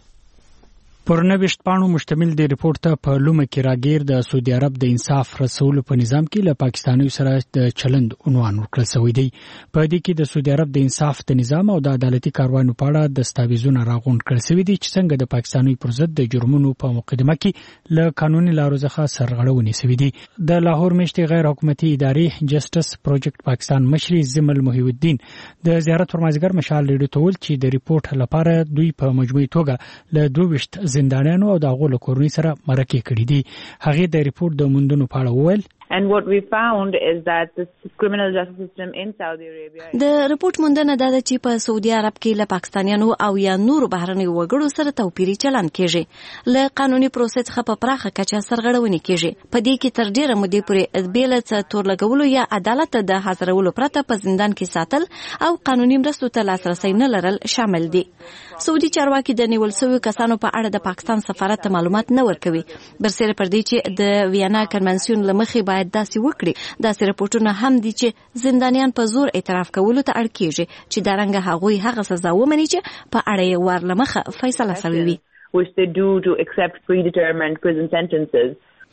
S2: پر 90 پاڼو مشتمل دی رپورت ته په لومه کې راګیر د سعودي عرب د انصاف رسولو په نظام کې له پاکستانیو سره د چلند عنوان ورکړل شوی دی. په دې کې د سعودي عرب د انصاف د نظام او د عدالتي کاروانو په اړه دستاویزونه راغونډ کړل شوی دي چې څنګه د پاکستانیو پر ضد د جرمونو په مقدمه کې له قانوني لارو څخه سرغړونې شوی دي. د لاهور میشتي غیر حکومتي ادارې جسټس پروجیکټ پاکستان مشري زمل محی الدین د زیارت فرمازګر مشال لیدو تول چې د ریپورت لپاره دوی په مجموعي توګه له 22 زندانیانو او د هغو له کورنۍ سره مرکه کړې دي. هغه د ریپورت د موندنو په اړه وویل
S16: And what we found is that the criminal justice system in Saudi Arabia
S17: د رپورت موندنه دا چې په سعودي عرب کې له پاکستانیانو او یا نورو بهرنیو وګړو سره توپیري چلند کیږي. له قانوني پروسس څخه په پراخه کچه سرغړونې کیږي. په دې کې تر ډیره مودې پورې بیل څه تور لګولو یا عدالت د حاضرولو پرته په زندان کې ساتل او قانوني مرستو ته لاسرسي نه لرل شامل دي. سعودي چارواکي د نیول شویو کسانو په اړه د پاکستان سفارت ته معلومات نه ورکوي. برسېره پر دې چې د ویانا کنونسیون لمخې باید داسې وکړي. داسې رپورټونه هم دي چې زندانیان په زور اعتراف کولو ته اړ کیږي چې دارنګه هغوی هغه سزا ومني چې په اړه یې ورلمخه فیصله شوې وي.
S16: Which they do to accept predetermined prison sentences.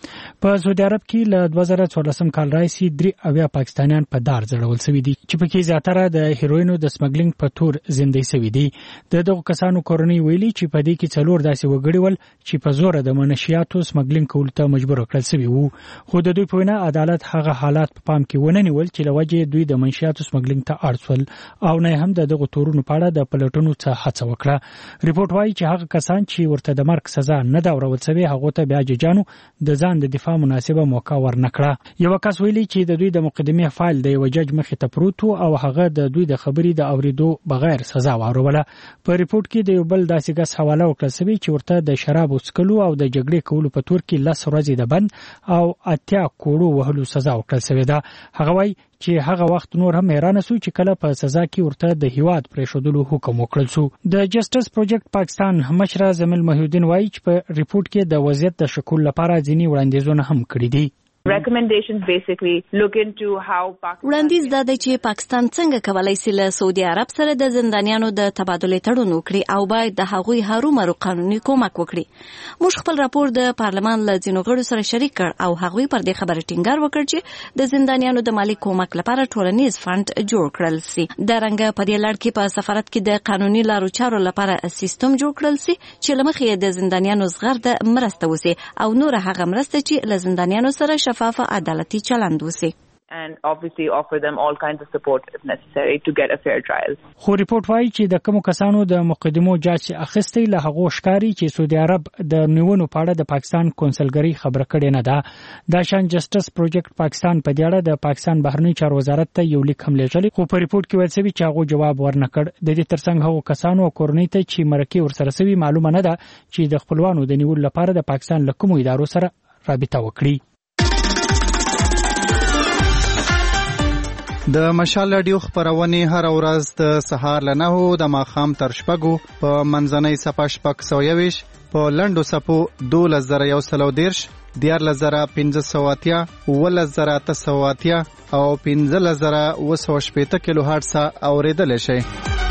S2: په سعودي عرب کې له 2014 کال راځي 3 پاکستانیان په دار ځړول شوي دي چې پکې زیاتره د هیروینو د سمګلینګ په تور زندې شوي دي. دغه کسانو کورنۍ ویلي چې په دې کې څلور داسې وګړي ول چې په زور د منشياتو سمګلینګ کول ته مجبور کړل شوي وو. خو د دوی په وینا عدالت هغه حالات په پام کې ونه نیول چې لوجه دوی د منشياتو سمګلینګ ته اړول او نه هم دغه تورونو په اړه د پلټونو څخه هڅه وکړه. ریپورت وايي چې هغه کسان چې ورته د مرګ سزا نه دا ورول شوی هغه ته بیا ججانو د د دفاع مناسبه موقع ورنکړه. یو کس ویلي چې د دوی د مقدمه فایل د یو جج مخې ته پروت او هغه د دوی د خبرې د اوریدو بغیر سزا واروله. په ریپورت کې د یو بل داسې کس حواله وکړل شوی چې ورته د شراب وڅکلو او د جګړې کولو په تور کې 10 ورځې د بند او 80 کوړو وهلو سزا ورکړل شوی ده. هغه وایي چې هغه وخت نور هم حیران شو چې کله په سزا کې ورته د هیواد پرېښودلو حکم وکړل شو. د جسټس پروجیکټ پاکستان مشر زمل محی الدین وایي چې په ریپورت کې د وضعیت د شکل لپاره ځینی وړاندیزونه هم کړی دي.
S16: Recommendations basically look into how
S17: وړاندیز دا دی چې پاکستان څنګه کولای شي له سعودي عرب سره د زندانیانو د تبادله تړون وکړي او باید د هغوی هرومرو قانوني کومک وکړي. موږ خپل راپور د پارلمان له ځینو غړو سره شریک کړ او هغوی پر دې خبره ټینګار وکړ چې د زندانیانو د مالی کومک لپاره ټولنیز فند جوړ کړل شي. د رنګ په دې لړ کې په سفارت کې د قانوني لارو چارو لپاره سیستم جوړ کړل شي چې لمخې د زندانیانو زغرده مرسته وسی او نور هغه مرسته چې له زندانیانو سره شفاف عدالتي چلند وسی.
S16: And obviously offer them all kinds of support if necessary to get a fair trial.
S2: خو ریپورت وايي چې د کوم کسانو د مقدمو جاج اخیستي له هغه ښکاری چې سعودي عرب د نیونو په اړه د پاکستان کونسلګری خبره کړې نه ده. دا شان جسټس پروجیکټ پاکستان په دې اړه د پاکستان بهرنی چارو وزارت ته یو لیک هم لېږلی خو په ریپورت کې ویل شوی چې هغه جواب ورنکړ. د دې ترڅنګ هغه کسانو او کورنۍ ته چې مرکه ورسره سوي معلومه نه ده چې د خپلوانو د نیول لپاره د پاکستان له کومو ادارو سره رابطه وکړي.
S18: د مشال رادیو خبرونه هر ورځ د سهار له 9 د ماښام تر 6 په منځنۍ صفه 6 په لندو صفو 2130 14580 11880 او 15780 کیلو هرتز اوریدل شي.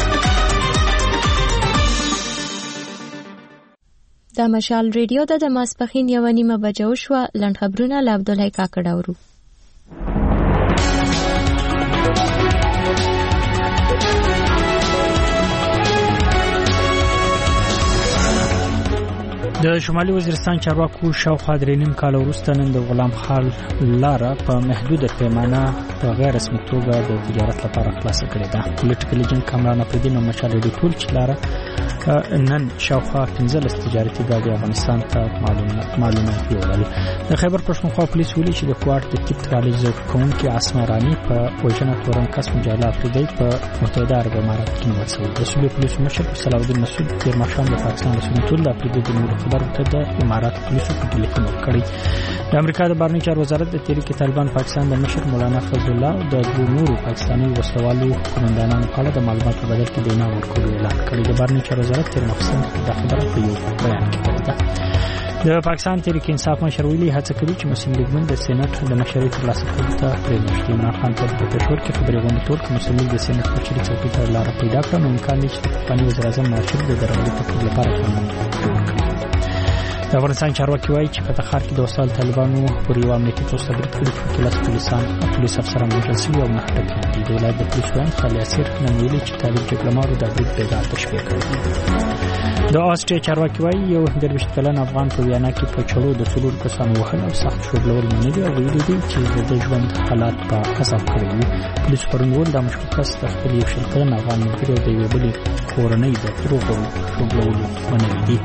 S1: د مشال ریډیو د ماسپخین 1:30 بجو شو. لنډ خبرونه له عبدالحی کاکړ اورو.
S2: د شمالي وزیرستان چارواکو شاوخوا 3.5 کال وروسته نن د غلام خال لاره په محدوده پیمانه په غیر رسمي توګه د تجارت لپاره خلاصه کړې ده. پولیټیکل ایجنټ کامران افریدي نو مشال ریډیو ټول چې لاره نن شاوخوا 15 تجارتي ګاډي افغانستان ته معلومات یوړل. د خیبر پښتونخوا پولیس ویلي چې د کوارټ د کیپ کالج زو کوونکي اسمرانی په وژنه تورن کس مجاهد افریدي په متحده عرب امارات کې ورسول. د صوبې پولیس مشر صلاح الدین مسعود تیر ماښام د پاکستان رسمي ټول د افریدي د نور خبر ته د امارات پولیسو په ټلیفون ورکړی. د امریکا د بهرنیو چارو وزارت د تحریک طالبان پاکستان د مشر مولانا فضل الله او د دوه نورو پاکستاني وسلوالو قومندانانو په اړه د معلوماتو په بدل کې د وینا ورکولو اعلان کړی. د بهرنیو چارو وزارت تیر مخصوص د خبره په یو بیان کې کړې ده. د پاکستان تحریک انصاف مشر ویلي هڅه کوي چې مسلم لیگ د سېنات د مشرۍ ترلاسه کولو ته پرېږدي. عمران خان په پېښور کې خبرې غونډې ټول کې مسلم لیگ د سېنات مشرۍ څوکۍ ته لاره پیدا کړه. نو امکان دی چې پاکستاني وزیر اعظم نواز د درغلي تقریر لپاره قانون جوړ کړي. د افغانستان چارواکي وایي چې په تخار کې د وسایل طالبانو پر یو امنیتي پوسټ برید کړی چې کلاس پولیس افسران وژل شوي او 9 ټپیان دي. د ولایت د پولیس وایي خالد اسیر نن ویلي چې طالب جګړهمارو د برید پیغام تشویق کړی. د آسټریا چارواکي وایي یو 23 کلن افغان په ویانا کې په چړو د څلور کسانو وهل او سخت ژوبلول منلي دي او ویلي دي چې د ژوند حالات په عذاب کړی وي. پولیس پرون ویل د مشکوک کس د خپل یو شل کلن افغان ملګري او د یوې بلې کورنۍ د دروغو ژوبلولو منلي دي.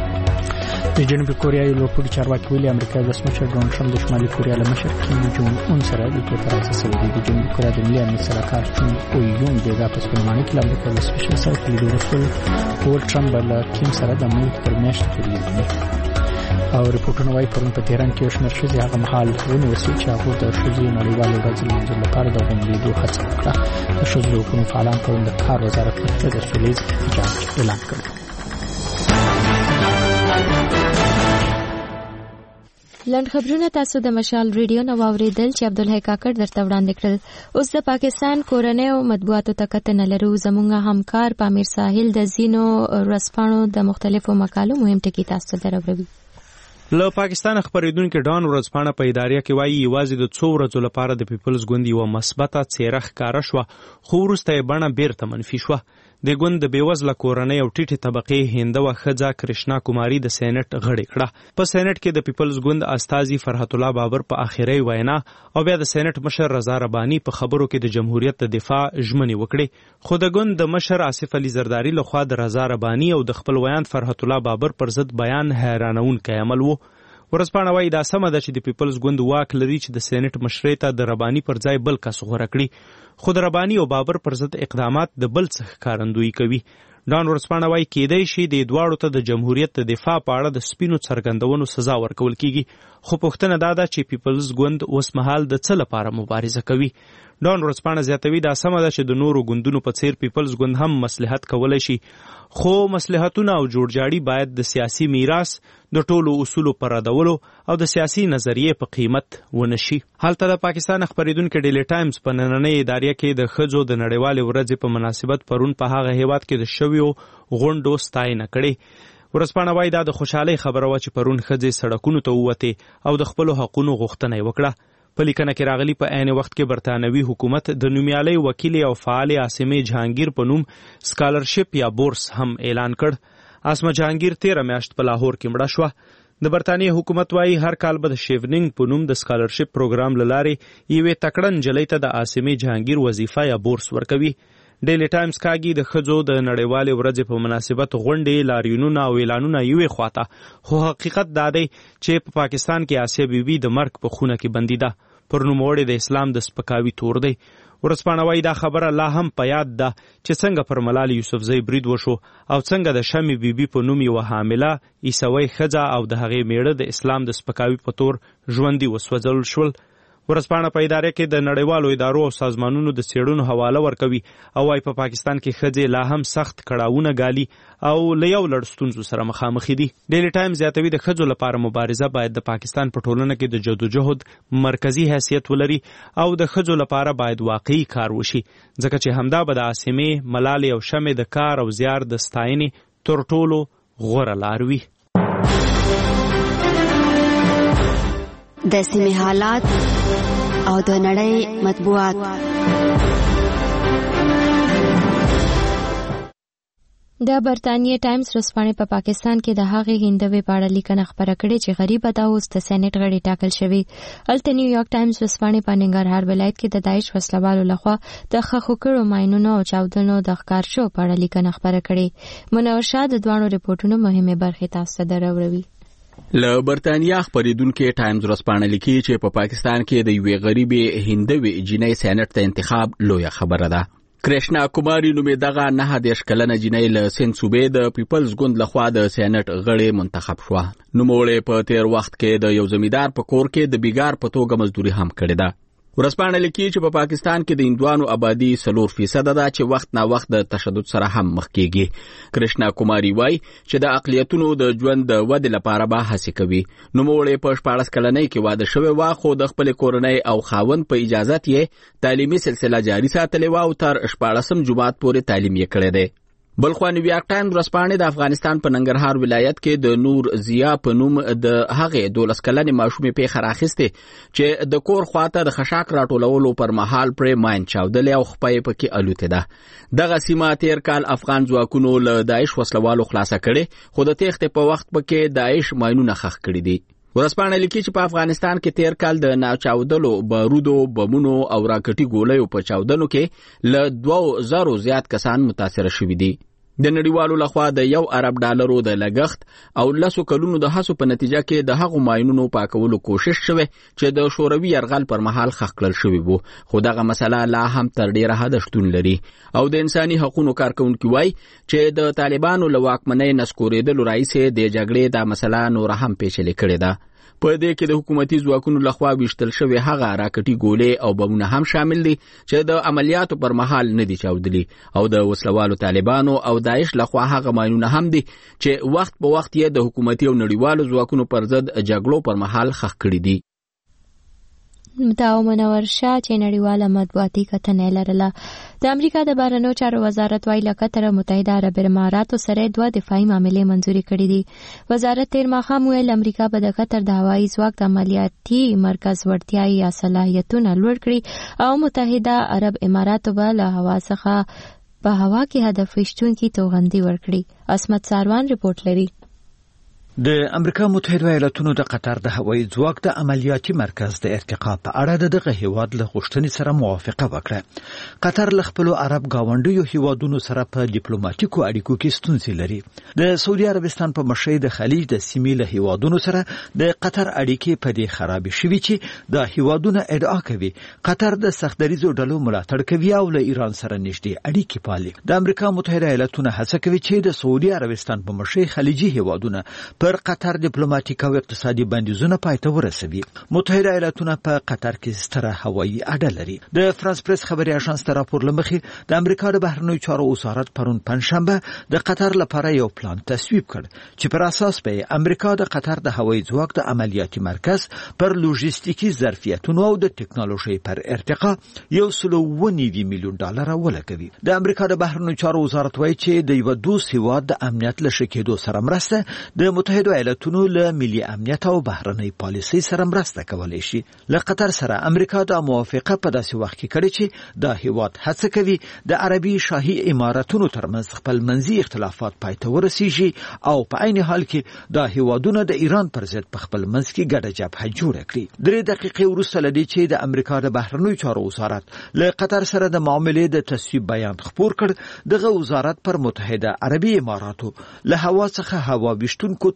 S2: د جنوبي کوریا یو لوړپوړي چارواکي ویلي امریکا د ولسمشر ډونالډ ټرمپ د شمالي کوریا له مشر کیم جونګ اون سره د ترازه سوي دي. د جنوبي کوریا د ملي امنیت سلاکار چون او یون دغه په سپمانه کې امریکا د ولسمشر سره د ډونالډ ټرمپ له کیم سره د مې پر میاشت پورې وي. او ریپورتونه وايي پرون په تهران کې شمېر ښځې هغه مهال ونیول چې هغه د ښځو نړیوالې ورځې لمانځلو لپاره د غونډېدو هڅه وکړه. د ښځو حقوقو فعالان پرون د کار وزارت ته د سولهییز احتجاج اعلان کړ.
S1: لنډ خبرونه تاسو د مشال ریډیو نو واوریدل چې عبدالحی کاکړ درته وړاندې کړل. اوس د پاکستان کورنۍ او مطبوعاتو ته کتنه لرو. زموږ همکار پامیر ساحل د زینو ورځپاڼو د مختلفو مقالو مهم ټکي تاسو ته راوړي.
S9: له پاکستان خبرېدونکو ډان ورځپاڼه په ادارې کې وایي یوازې د څو ورځو لپاره د پیپلز ګوند یو مثبته څېره ښکاره شوه خو وروسته یې بڼه بیرته منفي شوه. د ګوند د بېوزله کورنۍ او ټیټې طبقې هندوه ښځه کرشنا کماري د سینټ غړې کړه. په سینټ کې د پیپلز ګوند استازي فرحت الله بابر په آخري وینا او بیا د سینټ مشر رضا رباني په خبرو کې د جمهوریت د دفاع ژمنې وکړې. خو د ګوند د مشر آصف علي زرداري لخوا د رضا رباني او د خپل ویاند فرحت الله بابر پر ضد بیان حیرانونکی عمل و. ورځپاڼه وایي دا سمه ده چې د پیپلز ګوند واک لري چې د سینټ مشرۍ ته د رباني پر ځای بل کس غوره کړي خو د رباني او بابر پر ضد اقدامات د بل څه ښکارندویي کوي. ډان ورځپاڼه وایي کېدای شي د دواړو ته د جمهوریت د دفاع په اړه د سپینو څرګندونو سزا ورکول کیږي خو پوښتنه دا ده چې پیپلز ګوند اوس مهال د څه لپاره مبارزه کوي. ډان ورځپاڼه زیاتوي دا سمه ده چې د نورو ګوندونو په څیر پیپلز ګوند هم مصلحت کولی شي خو مصلحتونه او جوړجاړي باید د سیاسي میراث د ټولو اصولو پر ردولو او د سیاسي نظریې په قیمت ونشي. هلته د پاکستان خبرېدونکو ډیلی ټایمز په نننۍ ادارې کې د ښځو د نړیوالې ورځې په مناسبت پرون په هغه هیواد کې د شویو غونډو ستاینه کړې. ورځپاڼه وایي دا د خوشحالۍ خبره وه چې پرون ښځې سړکونو ته ووتې او د خپلو حقونو غوښتنه یې وکړه. په لیکنه کې راغلي په عین وخت کې برتانوي حکومت د نومیالۍ وکیلې او فعالې عاصمې جهانگیر په نوم سکالرشپ یا بورس هم اعلان کړ. عاصمه جهانگیر 13 میاشت په لاهور کې مړه شوه. د برتانیې حکومت وایي هر کال به د شیونینګ په نوم د سکالرشپ پروګرام له لارې یوې تکړه نجلۍ ته د عاصمې جهانگیر وظیفه یا بورس ورکوي. ډیلی ټایمز کاږي د ښځو د نړیوالې ورځې په مناسبت غونډې لاریونونه او اعلانونه یوې خواته خو حقیقت دا دی چې په پاکستان کې آسیه بیبي د مرګ په خونه کې بندي ده. پر نوموړې د اسلام د سپکاوي تور دی. ورځپاڼه وایي دا خبره لا هم په یاد ده چې څنګه پر ملال یوسفزۍ برید وشو او څنګه د شمې بیبي په نوم یوه حامله عیسوۍ ښځه او د هغې میړه د اسلام د سپکاوي په تور ژوندي وسوځول شول. ورځپاڼه په اداره کې د نړیوالو ادارو او سازمانونو د څېړنو حواله ورکوي او وايي په پاکستان کې ښځې لا هم سخت کړاوونه ګالي او له یو لړ ستونزو سره مخامخ دي. ډیلی ټایم زیاتوي د ښځو لپاره مبارزه باید د پاکستان په ټولنه کې د جدوجهد مرکزی حیثیت ولري او د ښځو لپاره باید واقعي کار وشي، ځکه چې همدا به د عاصمې، ملالۍ او شمې د کار او زیار د ستاینې تر ټولو غوره لار وي.
S19: د سیمې حالات او د نړۍ مطبوعات.
S1: د برتانیې ټایمز ورځپاڼې په پاکستان کې د هغې هندوې په اړه لیکنه خپره کړې چې غریبه ده اوس د سینټ غړي ټاکل شوي. هلته نیویارک ټایمز ورځپاڼې په ننګرهار ولایت کې د داعش وسلوالو لخوا د ښخو کړو ماینونو او چاودنو د ښکار شو په اړه لیکنه خپره کړې. منور شاه د دواړو رپورټونو مهمې برخې تاسو ته دروړوي.
S20: له برتانیا خبرېدونکي ټایمز ورځپاڼه لیکي چې په پاکستان کې د یوې غریبې هندوې جینۍ سینټ ته انتخاب لویه خبره ده. کرشنا کوماری نومې دغه 9 کلنه جینۍ له سند صوبې د پیپلز ګوند لخوا د سینټ غړي منتخب شوه. نوموړې په تیر وخت کې د یو زمیندار په کور کې د بیګار په توګه مزدوري هم کړې ده. ورځپاڼه لیکي چې په پاکستان کې د هندوانو آبادی 4% ده چې وخت نا وخت د تشدد سره هم مخ کیږي. کرشنا کوماری وایي چې د اقلیتونو د ژوند د ودې لپاره به هڅه کوي. نوموړې په 14 کلنۍ کې واده شوې وه، خو د خپل کورنۍ او خاوند په اجازه یې تعلیمي سلسله جاري ساتلې وه او تر 14 جماعت پورې تعلیم یې کړی دی. بلخوا نیویارک ټایمز ورځپاڼې د افغانستان په ننګرهار ولایت کې د نور ضیا په نوم د هغې 12 کلنې ماشومې پیښه راخیستې چې د کور خواته د خشاک راټولولو پر مهال پرې ماین چاودلې او خپه یې پکې الوتې ده. دغه سیمه تیر کال افغان ځواکونو له داعش وسلوالو خلاصه کړې، خو د تېښتې په وخت پکې داعش ماینونه ښخ کړي دي. ورځپاڼه لیکي چې په افغانستان کې تیر کال د ناچاودلو بارودو، بمونو او راکټي ګولیو په چاودنو کې له 2000 زیات کسان متاثر شوي دي. د نړیوالو لخوا د $1 د لګښت او 10 کلونو د هڅو په نتیجه کې د هغو ماینونو پاکولو کوشش شوه چې د شوروي یرغل پر مهال ښخ کړل شوی وو، خو دغه مسله لا هم تر ډیره حده شتون لري. او د انساني حقوقو کارکونکي وایي چې د طالبانو له واکمنۍ نسکورېدلو راهیسې د جګړې دا مسله نور هم پیچلې کړې ده. په دې کې د حکومتي ځواکونو لخوا ویشتل شوی هغه راکټي ګولې او بمونه هم شامل دي چې د عملیاتو پر مهال نه دي چاودلي، او د وسلوالو طالبانو او داعش لخوا هغه ماینونه هم دي چې وخت په وخت یې د حکومتي او نړیوالو ځواکونو پر ضد جګړو پر مهال ښخ کړي دي.
S1: دا منور شاه چې نړیواله مطبوعاتي کتنه لرله. د امریکا د بهرنیو چارو وزارت وايي له قطر متحده عرب اماراتو سره 2 دفاعي معاملې منځوري کړې دي. وزارت تیر ماښام ویل امریکا به د قطر د هوایي ځواک د عملیاتي مرکز وړتیاوې یا صلاحیتونه لوړ کړي او متحده عرب اماراتو به له هوا څخه په هوا کې هدف ویشتونکي توغندي ورکړي. عصمت ساروان رپورټ لري.
S21: د امریکا متحده ایالاتونو د قطر د هوایي ځواک د عملیاتي مرکز د ارتقا په اړه دغه هیواد له غوښتنې سره موافقه وکړه. قطر له خپل عرب گاونډیو هیوادونو سره په ډیپلوماټیکو اړیکو کې ستونزې لري. د سعودي عربستان په مشرۍ د خلیج د سیمې له هیوادونو سره د قطر اړیکې په دې خراب شوي چې د هیوادونو ادعا کوي قطر د سختدریزو ډلو ملاتړ کوي او له ایران سره نږدې اړیکې پالي. د امریکا متحده ایالاتونو هڅه کوي چې د سعودي عربستان په مشرۍ خلیجي هیوادونه پر قطر ډیپلوماټیک او اقتصادي بندیزونه پای ته ورسوي. متحده ایالاتونه په قطر کې ستره هوایي اډه لري. د فرانس پریس خبري اژانس ته راپور لمخې د امریکا د بهرنیو چارو وزارت پرون پنځشنبه د قطر لپاره یو پلان تصویب کړ چې پر اساس به امریکا د قطر د هوایي ځواک د عملیاتي مرکز پر لوژیستیکي ظرفیتونو او د ټکنالوژي پر ارتقا $1.9 میلیون ولګوي. د امریکا د بهرنیو چارو وزارت وایي چې د یو دوست هیواد د امنیت له شکېدو سره مرسته د متحده ایالاتونو له ملي امنیت او بهرنۍ پالیسۍ سره مرسته کولی شي. له قطر سره امریکا د موافقه په داسې وخت کې کړې چې د هیواد هڅه کوي د عربي شاهي اماراتونو ترمنځ خپل منځي اختلافات پای ته ورسیږي او په عین حال کې د هیوادونو د ایران پر ضد په خپل منځ کې ګډه جبهه جوړه کړي. 3 دقیقې وروسته لدی چې د امریکا د بهرنیو چارو وزارت له قطر سره د معاملې د تصویب بیان خپور کړ، دغه وزارت پر متحده عربي اماراتو له هوا څخه هوا ویشتونکو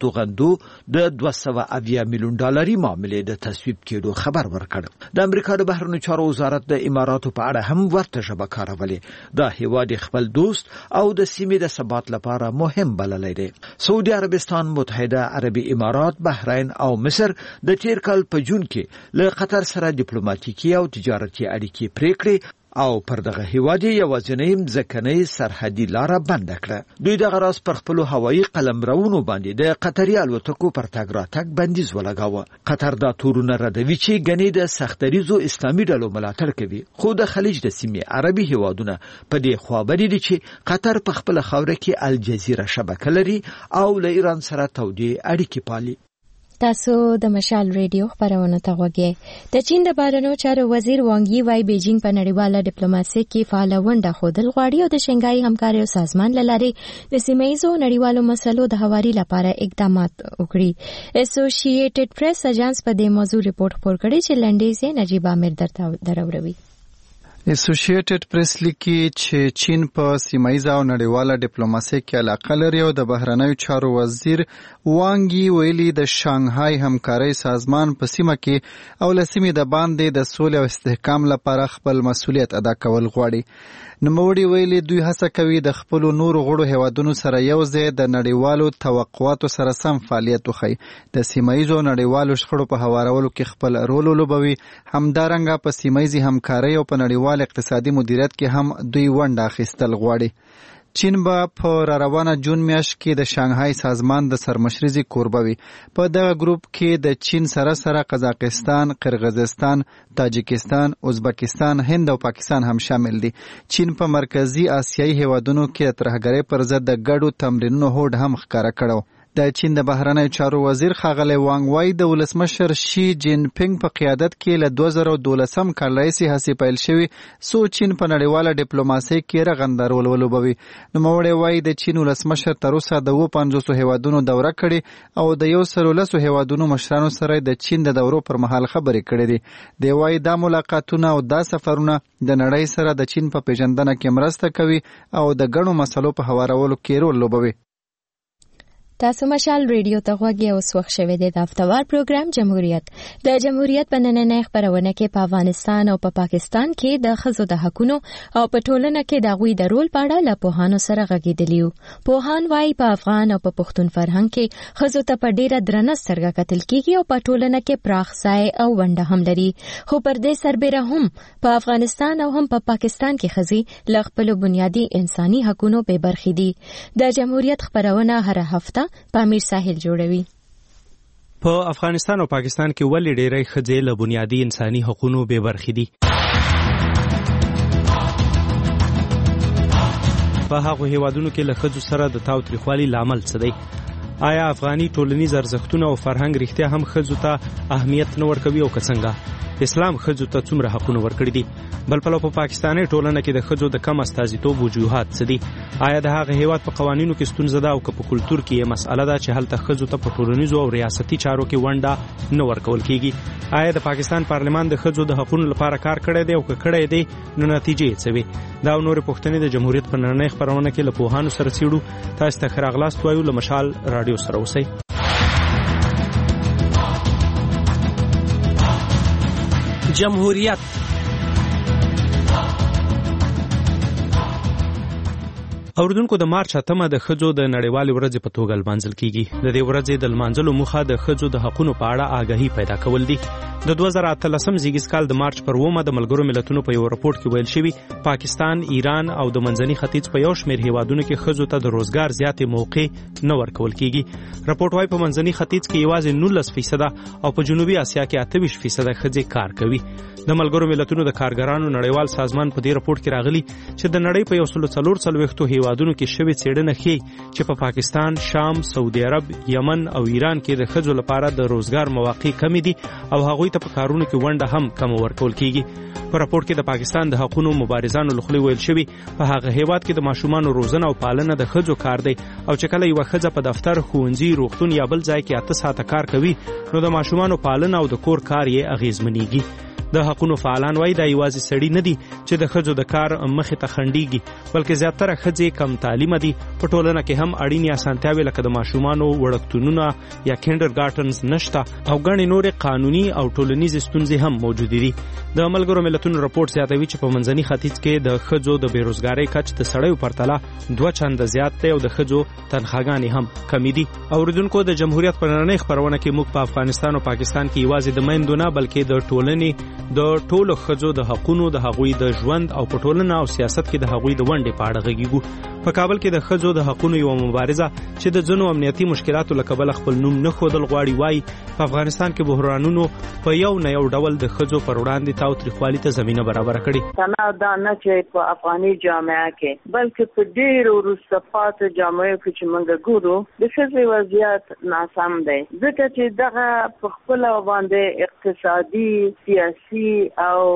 S21: توغندو د 280 میلیون ډالري معاملې د تصویب کېدو خبر ورکړ. د امریکا د بهرنیو چارو وزارت د اماراتو په اړه هم ورته ژبه کارولې. دا هیواد خپل دوست او د سیمې د ثبات لپاره مهم بللی دی. سعودي عربستان، متحده عربي امارات، بحرین او مصر د تیر کال په جون کې له قطر سره ډیپلوماټیکي او تجارتي اړیکې پرې کړې او پر دغه هیواد یوازینۍ ځمکنۍ سرحدي لاره بند کړه. دوی دغه راز پر خپل هوایي قلمرونو باندې د قطري الوتکو پر تګ راتګ بندیز ولګاوه. قطر دا تورونه ردوي چې ګنې د سختریزو اسلامي ډلو ملاتړ کوي، خو د خلیج د سیمې عربي هیوادونه په دې خبرې دي چې قطر په خپل خاوره کې الجزیره شبکه لري او له ایران سره تودې اړیکې پالي.
S1: تاسو د مشال ریډیو خبرونه ته غوږی. د چین د بهرنیو چارو وزیر وانګ یی وايي بیجینګ په نړیواله ډیپلوماسي کې فعال ونډه ښودل غواړي او د شنګای همکارۍ سازمان له لارې د سیمه‌ییزو نړیوالو مسلو د هواري لپاره اقدامات وکړي. اسوسییټډ پریس اژانس په دې موضوع ریپورت خپور کړی چې لنډیز یې نجیب عامر درته دروروي.
S18: اسوسییټډ پریس لیکي چې چین په سیمه‌ییزه او نړیواله ډیپلوماسي کې علاقه لري او د بهرنیو چارو وزیر وانګ یی ویلي د شانګهای همکارۍ سازمان په سیمه کې او له سیمې د باندې د سولې او استحکام لپاره خپل مسؤلیت ادا کول غواړي. نوموړي ویلي دوی هڅه کوي د خپل نورو غړو هیوادونو سره یو ځای د نړیوالو توقعاتو سره سم فعالیت وکړي، د سیمه‌ییزو نړیوالو شخړو په هوارولو کې خپل رول ولوبوي. همدارنګه په سیمه‌ییزې همکارۍ او په نړیوال اقتصادي مدیریت کې هم دوی ونډه اخیستل غواړي. چین به په روانه جون میاشت کې د شانګهای سازمان د سرمشرۍ کوربه وي. په دغه ګروپ کې د چین سره قزاقستان، قرغیزستان، تاجکستان، ازبکستان، هند او پاکستان هم شامل دي. چین په مرکزی آسیایي هیوادونو کې ترهګرۍ پر ضد د ګډو تمرینونو هوډ هم ښکاره کړو. د چین د بهرنیو چارو وزیر ښاغلی وانګ وايي د ولسمشر شي جین پینګ په قیادت کې له 2012 کال راهیسې هڅې پیل شوي څو چین په نړیواله ډیپلوماسۍ کې رغنده رول ولوبوي. نوموړی وايي د چین ولسمشر تر اوسه د 50 هیوادونو دوره کړې او د 110 هیوادونو مشرانو سره د چین د دورو پر مهال خبرې کړې دي. دی وايي دا ملاقاتونه او دا سفرونه د نړۍ سره د چین په پیژندنه کې مرسته کوي او د ګڼو مسلو په هوارولو کې رول لوبوي.
S1: تاسو مشال ریډیو ته غوږی اوس وخت شوی دی د هفتوار پروګرام جمهوریت. د جمهوریت په نننۍ خبرونه کې په افغانستان او په پاکستان کې د ښځو د حقونو او په ټولنه کې د هغوی د رول په اړه له پوهانو سره غږېدلي یو. پوهان وايي په افغان او په پښتون فرهنګ کې ښځو ته په ډیره درنه سترګه کتل کیږي او په ټولنه کې پراخ ځای او ونډه هم لري، خو پر دې سربېره هم په افغانستان او هم په پاکستان کې ښځې له خپلو بنیادي انساني حقونو بې برخې دي. د جمهوریت خبرونه هر هفته په امیر ساحل جوړوي.
S9: په افغانستان او پاکستان کې ولې ډېرې ښځې له بنیادي انساني حقوقو بې برخې دي؟ په هغو هیوادونو کې له ښځو سره د تاوتریخوالي لامل څه دی؟ آیا افغاني ټولنیز ارزښتونه او فرهنګ رښتیا هم ښځو ته اهمیت نه ورکوي او که څنګه؟ اسلام ښځو ته څومره حقونه ورکړي دي؟ بل پلو په پاکستاني ټولنه کې د ښځو د کم استازیتوب وجوهات څه دي؟ آیا د هغه هیواد په قوانینو کې ستونزه ده او که په کلتور کې یې مسأله ده چې هلته ښځو ته په ټولنیزو او ریاستي چارو کې ونډه نه ورکول کیږي؟ آیا د پاکستان پارلمان د ښځو د حقونو لپاره کار کړی دی او که کړی دی نو نتیجې څه وي؟ دا او نورې پوښتنې د جمهوریت په نننۍ خپرونه کې له پوهانو سره څېړو. تاسو ته ښه راغلاست وایو. له مشال راډیو سره اوسئ.
S7: جمهوریت
S9: اوردونکو د مارچ 8 د ښځو د نړیوالې ورځې په توګه لمانځل کیږي. د دې ورځې د لمانځلو موخه د ښځو د حقونو په اړه آګاهي پیدا کول دي. د 2013 زیږیز کال د مارچ پر 9 د ملګرو ملتونو په یو راپورټ کې ویل شوی پاکستان، ایران او د منځني ختیځ په یو شمېر هیوادونو کې ښځو ته د روزګار زیاتې موقع نه ورکول کیږي. راپورټ وايي په منځني ختیځ کې یوازې 19% او په جنوبي اسیا کې 28% ښځې کار کوي. د ملګرو ملتونو د کارګرانو نړیوال سازمان په دې راپورټ کې راغلي چې د نړۍ په 144 هیوادونو کې شوې څېړنه ښيي چې په پاکستان، شام، سعودي عرب، یمن او ایران کې د ښځو لپاره د روزګار مواقع کمې دي او هغوی ته په کارونو کې ونډه هم کم ورکول کیږي. په راپورټ کې د پاکستان د حقوقو مبارزانو لخوا ویل شوی په هغه هیواد کې د ماشومانو روزنه او پالنه د ښځو کار دی او چې کله یو ښځه په دفتر، ښوونځي، روغتون یا بل ځای کې 8 ساعته کار کوي نو د ماشومانو پالنه او د کور کار یې اغیزمنېږي. د حقوقو فعالان وایي دا یوازې سړي نه دي چې د ښځو د کار مخې ته خنډيږي بلکې زیاتره ښځې کم تعلیمه دي په ټولنه کې هم اړینې اسانتیاوې لکه د ماشومانو وړکتونونه یا کینډرګارټنز نشته او ګڼې نورې قانوني او ټولنیزې ستونزې هم موجود دي د ملګرو ملتونو راپور زیاتوي چې په منځني ختیځ کې د ښځو د بیروزګارۍ کچ د سړیو پرتله 2 چنده زیات دی او د ښځو تنخواګانې هم کمې دي اوریدونکو د جمهوریت په نړۍ خبرونه کې موږ په افغانستان او پاکستان کې یوازې د میندو نه بلکې د ټولنې د ټولو ښځو د حقوقو د هغوی د ژوند او په ټولنه او سیاست کې د هغوی د ونډې په اړه غږیږو په کابل کې د ښځو د حقوقو یو مبارزه چې د ځینو امنیتي مشکلاتو له کبله خپل نوم نه ښودل غواړي وایي په افغانستان کې بحرانونو په یو نه یو ډول د ښځو پر وړاندې تاوتریخوالي ته زمینه برابر کړې
S8: تنها دا نه چې په افغاني جامعه کې بلکې په ډېرو وروسته پاتې جامعو کې چې موږ ګورو د ښځې وضعیت ناسم دی ځکه چې دغه په خپل باندې اقتصادي سیاسي او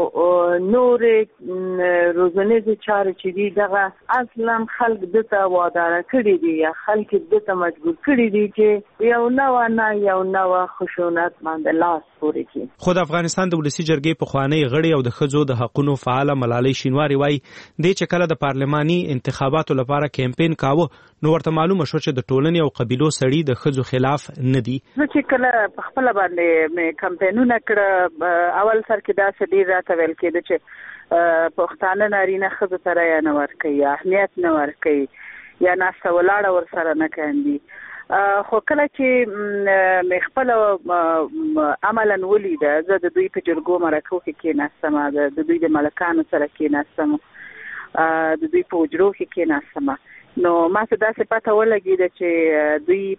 S8: نورې روزنیزې چارې چې دي دغه اصلا خلک دته واداره کړي دي یا خلک دته مجبور کړي دي چې یو نوه خشونت باندې لاس پورې کړي
S9: خو د افغانستان د ولسی جرګې پخوانی غړي او د ښځو د حقوقو فعال ملالۍ شینواری وایي د چې کله د پارلماني انتخاباتو لپاره کمپاین کاوه نو ورته معلومه شو چې د ټولنې او قبيلو سړي د ښځو خلاف نه دي
S8: چې کله په خپل باندې مې کمپاینونه کړ اول سر کې دا سړي راته ویل کېده چې پښتانه نارینه ښځو ته رایه نه ورکوي اهمیت نه ورکوي یا ناسته ولاړه ورسره نه کوي خو کله چې مې خپل عملاً ولیده زه د دوی په جرګو مرکو کې کېناستم د دوی د ملکانو سره کېناستم د دوی په حجرو کې کېناستم نو ما ته داسې پته ولګېده چې دوی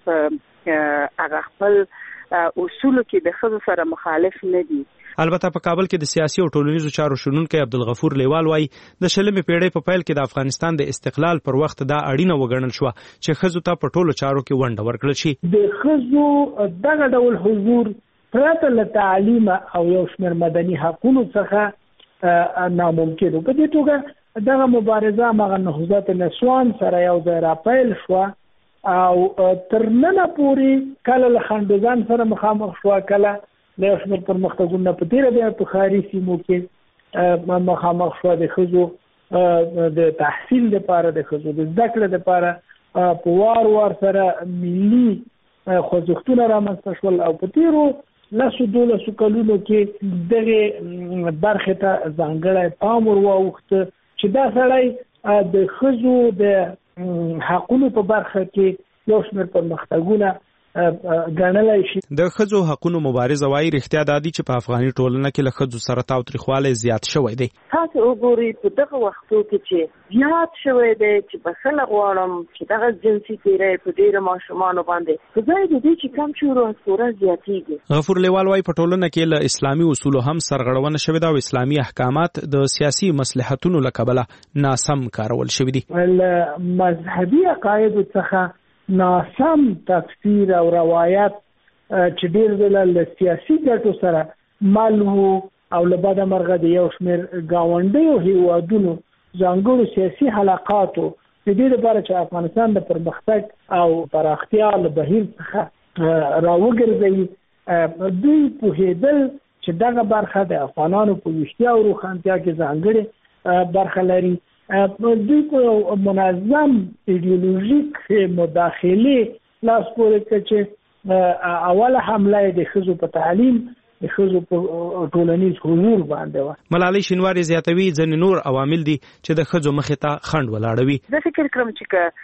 S8: په هغه خپل اصولو کې د ښځو سره مخالف نه دي
S9: البته په کابل کې د سیاسي او ټولنیزو چارو شنونکو عبدالغفور لیوال وایي د شلمې پیړۍ په پیل کې د افغانستان د استقلال پر وخت دا اړینه وګڼل شو چې ښځو ته په ټولو چارو کې ونډه ورکړل شي
S22: د ښځو دغه ډول حضور پرته له تعلیم او یو شمېر مدني حقوقو څخه ناممکن و په دې توګه دغه مبارزه مغه نهضت نسوان سره یو ځای راپیل شو او تر ننه پورې کله له خنډګان سره مخامخ شو کله له شمېر پرمختګونو په تیر بیا په خاري سیمو کې مخامخ شو د ښځو د تحصیل لپاره د ښځو د زده کړې لپاره په وار سره ملي خوځښتونه رامنځته شول او په تیرو 12 کلونو کې دغه برخه ته ځانګړی پام ورواوښت چې دا سړی د ښځو د حقوقو په برخه کې یو شمېر پرمختګونه ګڼلای شي
S9: د ښځو حقوقو مبارزه وایي رښتیا دادی چې په افغاني ټولنه کې له ښځو سره تاوتریخوالی زیات شوی دی
S8: تاسو وګورئ په دغه وختو کې چې زیات شوی دی چې بخښنه غواړم چې دغه جنسي تیری په ډېرو ماشومانو باندې په ځای د دې چې کم شي ورسره زیاتېږي
S9: غفور لیوال وایي په ټولنه کې له اسلامي اصولو هم سرغړونه شوې ده او اسلامي احکامات د سیاسي مصلحتونو له کبله ناسم کارول شوي دي
S22: مذهبي عقایدو څخه ناسم تفسیر او روایت چې ډېر له سیاسي ګټو سره مل وو او له بده مرغه د یو شمېر ګاونډیو هیوادونو ځانګړو سیاسي حلقاتو د دې لپاره چې افغانستان د پرمختګ او پراختیا له بهیر څخه راوګرځوي دوی پوهېدل چې دغه برخه د افغانانو په ویښتیا او روښانتیا کې ځانګړې برخه لري دوی په منظم ایدئولوژیک مداخله لاس پورې کړ چې اوله حمله د ښځو په تعلیم د ښځو په ټولنیز حضور باندې و
S9: ملالۍ شینواری زیاتوي ځینې نور عوامل دي چې د ښځو مخې ته خنډ ولاړوي
S8: زه فکر کوم چې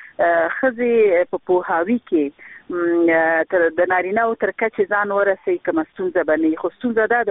S8: ښځې په پوهاوي کې تر د نارینه او تر کچې ځان ورسي کوم ستونزه باندې خو ستونزه ده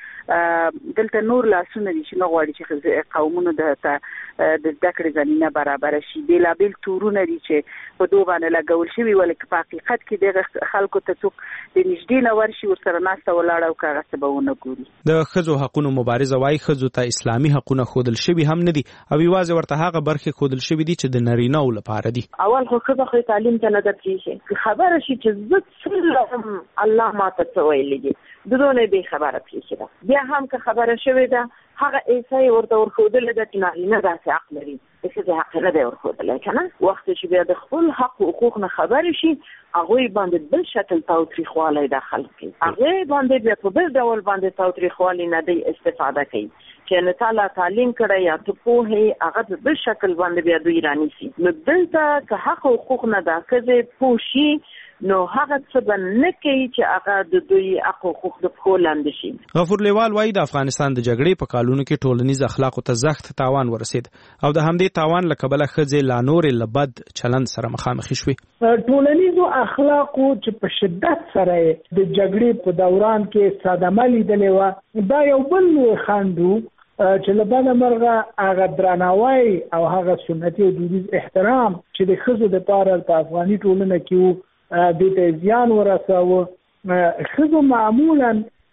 S8: چې دلته نور لاسونه دي چې نه غواړي چې قومونو د زده کړې زمینه برابر شي بېلابېل تورونه دي چې په دوه باندې لګول شوي ولکه په حقیقت کې دغه خلکو ته څوک د نږدې نه ورشي ورسره ناسته ولاړه او کاغذ ته به ونه ګوري
S9: د ښځو حقوقو مبارزه وایي ښځو ته اسلامي حقونه ښودل شوي هم نه دي او یوازې ورته هغه برخې ښودل شوي دي چې د نارینه‌و لپاره دي
S8: اول خو ښځه تعلیم ته نه درکېږي خبره شي چې زه څه الله ماته څه ویلي دي دونه به خبره پیښه ده بیا هم که خبره شوې ده هغه ایسای ورته ورخودل د نارینه داسې عقل لري
S3: د ښځې حق نه دی ورښودلی که نه. وخت چې بیا د خپل حق او حقوق نه خبرې شي هغوی باندې بل شکل تاوتریخوالی داخل کوي، هغوی باندې بیا په بل ډول باندې تاوتریخوالی نه دی استفاده کوي چې نه تعالی تعلیم کړی یا ته پوهې هغه په بل شکل باندې بیا دوی رانیسي. نو دلته که حق او حقوق نه دا ښځې پوه شي نو هغه څه به نه کوي چې هغه د دوی حق او حقوق د پښو لاندې شي.
S9: غفور لیوال وایي د افغانستان د جګړې په کالونو کې ټولنیز اخلاقو ته سخت تاوان ورسید او د همدې تاوان له کبله ښځې لا نورې له بد چلند سره مخامخې شوې.
S22: ټولنیزو اخلاقو چې په شدت سره د جګړې په دوران کې صدمه لیدلې وه، دا یو بل لوی خنډ و چې له بده مرغه هغه درناوی او هغه سنتي او دودیز احترام چې د ښځو دپاره په افغاني ټولنه کې و دې ته زیان ورساوه. ښځو معمولا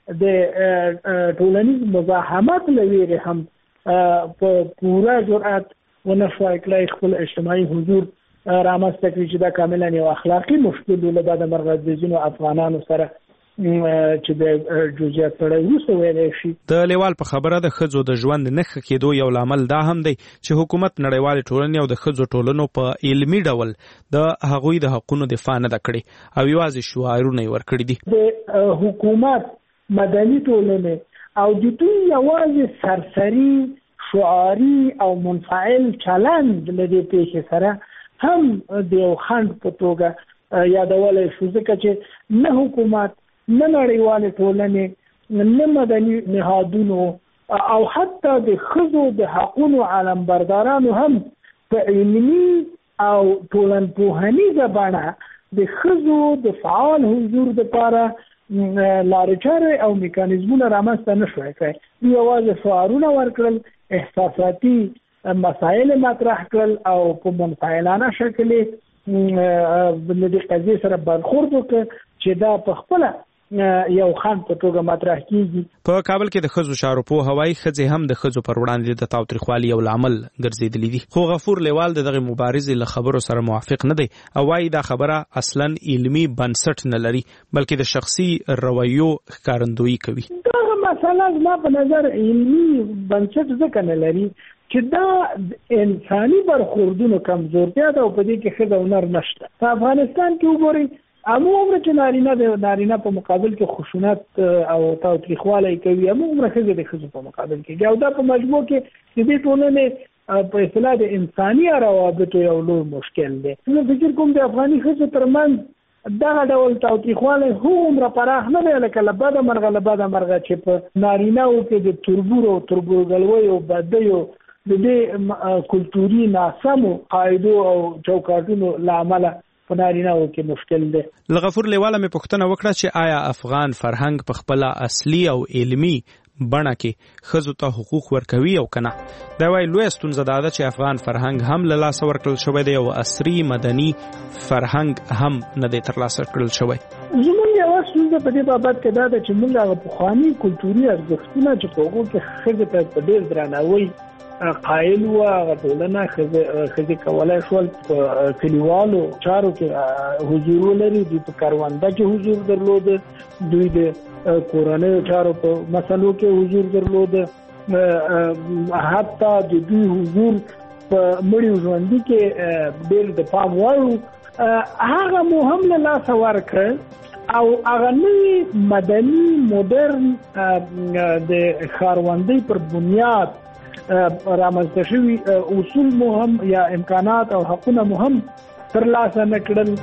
S22: د ټولنیز مزاحمت له ویرې هم په پوره جرأت ونه شوای کړی خپل اجتماعي حضور رامنځته کړي چې دا کاملا یو اخلاقي مشکل له بده مرغه د ځینو افغانانو سره چې د جزئیات سره وروسته ویلی شي.
S9: د لیوال په خبره د ښځو د ژوند نه ښه کېدو یو لامل دا هم دی چې حکومت نړیوالې ټولنې او د ښځو ټولنو په علمي ډول د هغوی د حقونو دفاع نه ده کړې او یوازې شعارونه یې ورکړي دي.
S22: د حکومت مدني ټولنې او د دوی یوازې سرسري شعاري او منفعل چلند له دې پیښې سره هم د یو خنډ په توګه یادولی شو، ځکه چې نه حکومت نه نړیوالې ټولنې نه مدني نهادونو او حتی د ښځو د حقونو علمبردارانو هم په علمي او ټولنپوهنیزه بڼه د ښځو د فعال حضور دپاره لارې چارې او میکانیزمونه رامنځته نه شوی کړی. دوی یوازې شعارونه ورکړل، احساساتي مسایل مطرح کړل او په منفعلانه شکل له دې قضیې سره برخورد وکړ چې دا په خپله یو خنډ په توګه مطرح کیږي.
S9: په کابل کې د ښځو چارو پوهاوی ښځې هم د ښځو پر وړاندې د تاوتریخوالي یو لامل ګرځېدلي دي. خو غفور لیوال دغه مبارزې له خبرو سره موافق نه دی او وايي دا خبره اصلا علمي بنسټ نه لري بلکې د شخصي رویو ښکارندویي کوي.
S22: دا مسله زما په نظر علمي بنسټ ځکه نه لري چې دا انساني برخوردونو کمزورتیا ده او په دې کې ښځه او نر نشته. په افغانستان کې وګورئ عموما چې نارینه په مقابل کې خشونت او تاوتریخوالی کوي، عموما ښځې د ښځو په مقابل کې او دا په مجموع کې د دې ټولنې په اصطلاح د انساني روابطو یو لوی مشکل دی. زه فکر کوم د افغاني ښځو ترمنځ دغه ډول تاوتریخوالی هغومره پراخ نه دی لکه له بده مرغه چې په نارینهو کې د تربور او تربورګلویو بدیو د دې کلتوري ناسمو قاعدو او چوکاټونو له امله په نارینهو کې مشکل دی.
S9: له غفور لیواله مې پوښتنه وکړه چې آیا افغان فرهنګ په خپله اصلي او علمي بڼه کې ښځو ته حقوق ورکوي او که نه. دا وایي لویه ستونزه دا ده چې افغان فرهنګ هم له لاسه ورکړل شوی دی او عصري مدني فرهنګ هم نه دی ترلاسه کړل شوی.
S22: زموږ یوه ستونزه په دې بابت کې دا ده چې موږ هغه پخواني کلتوري ارزښتونه چې په هغو کې ښځې ته په ډېر درناوی قایل و، هغه ټولنه ښځې کولی شول په کلیوالو چارو کې حضور ولري، دوی په کرونده کې حضور درلوده، دوی د کورنیو چارو په مسلو کې حضور درلوده، حتی د دوی حضور په مړیو ژوندي کې ډېر د پام وړ هغه مو هم له لاسه ورکړ او هغه نوي مدني مدرن د ښاروندۍ پر بنیاد رامنځته شوي اصول مو هم یا امکانات او حقونه مو هم ترلاسه نه کړل.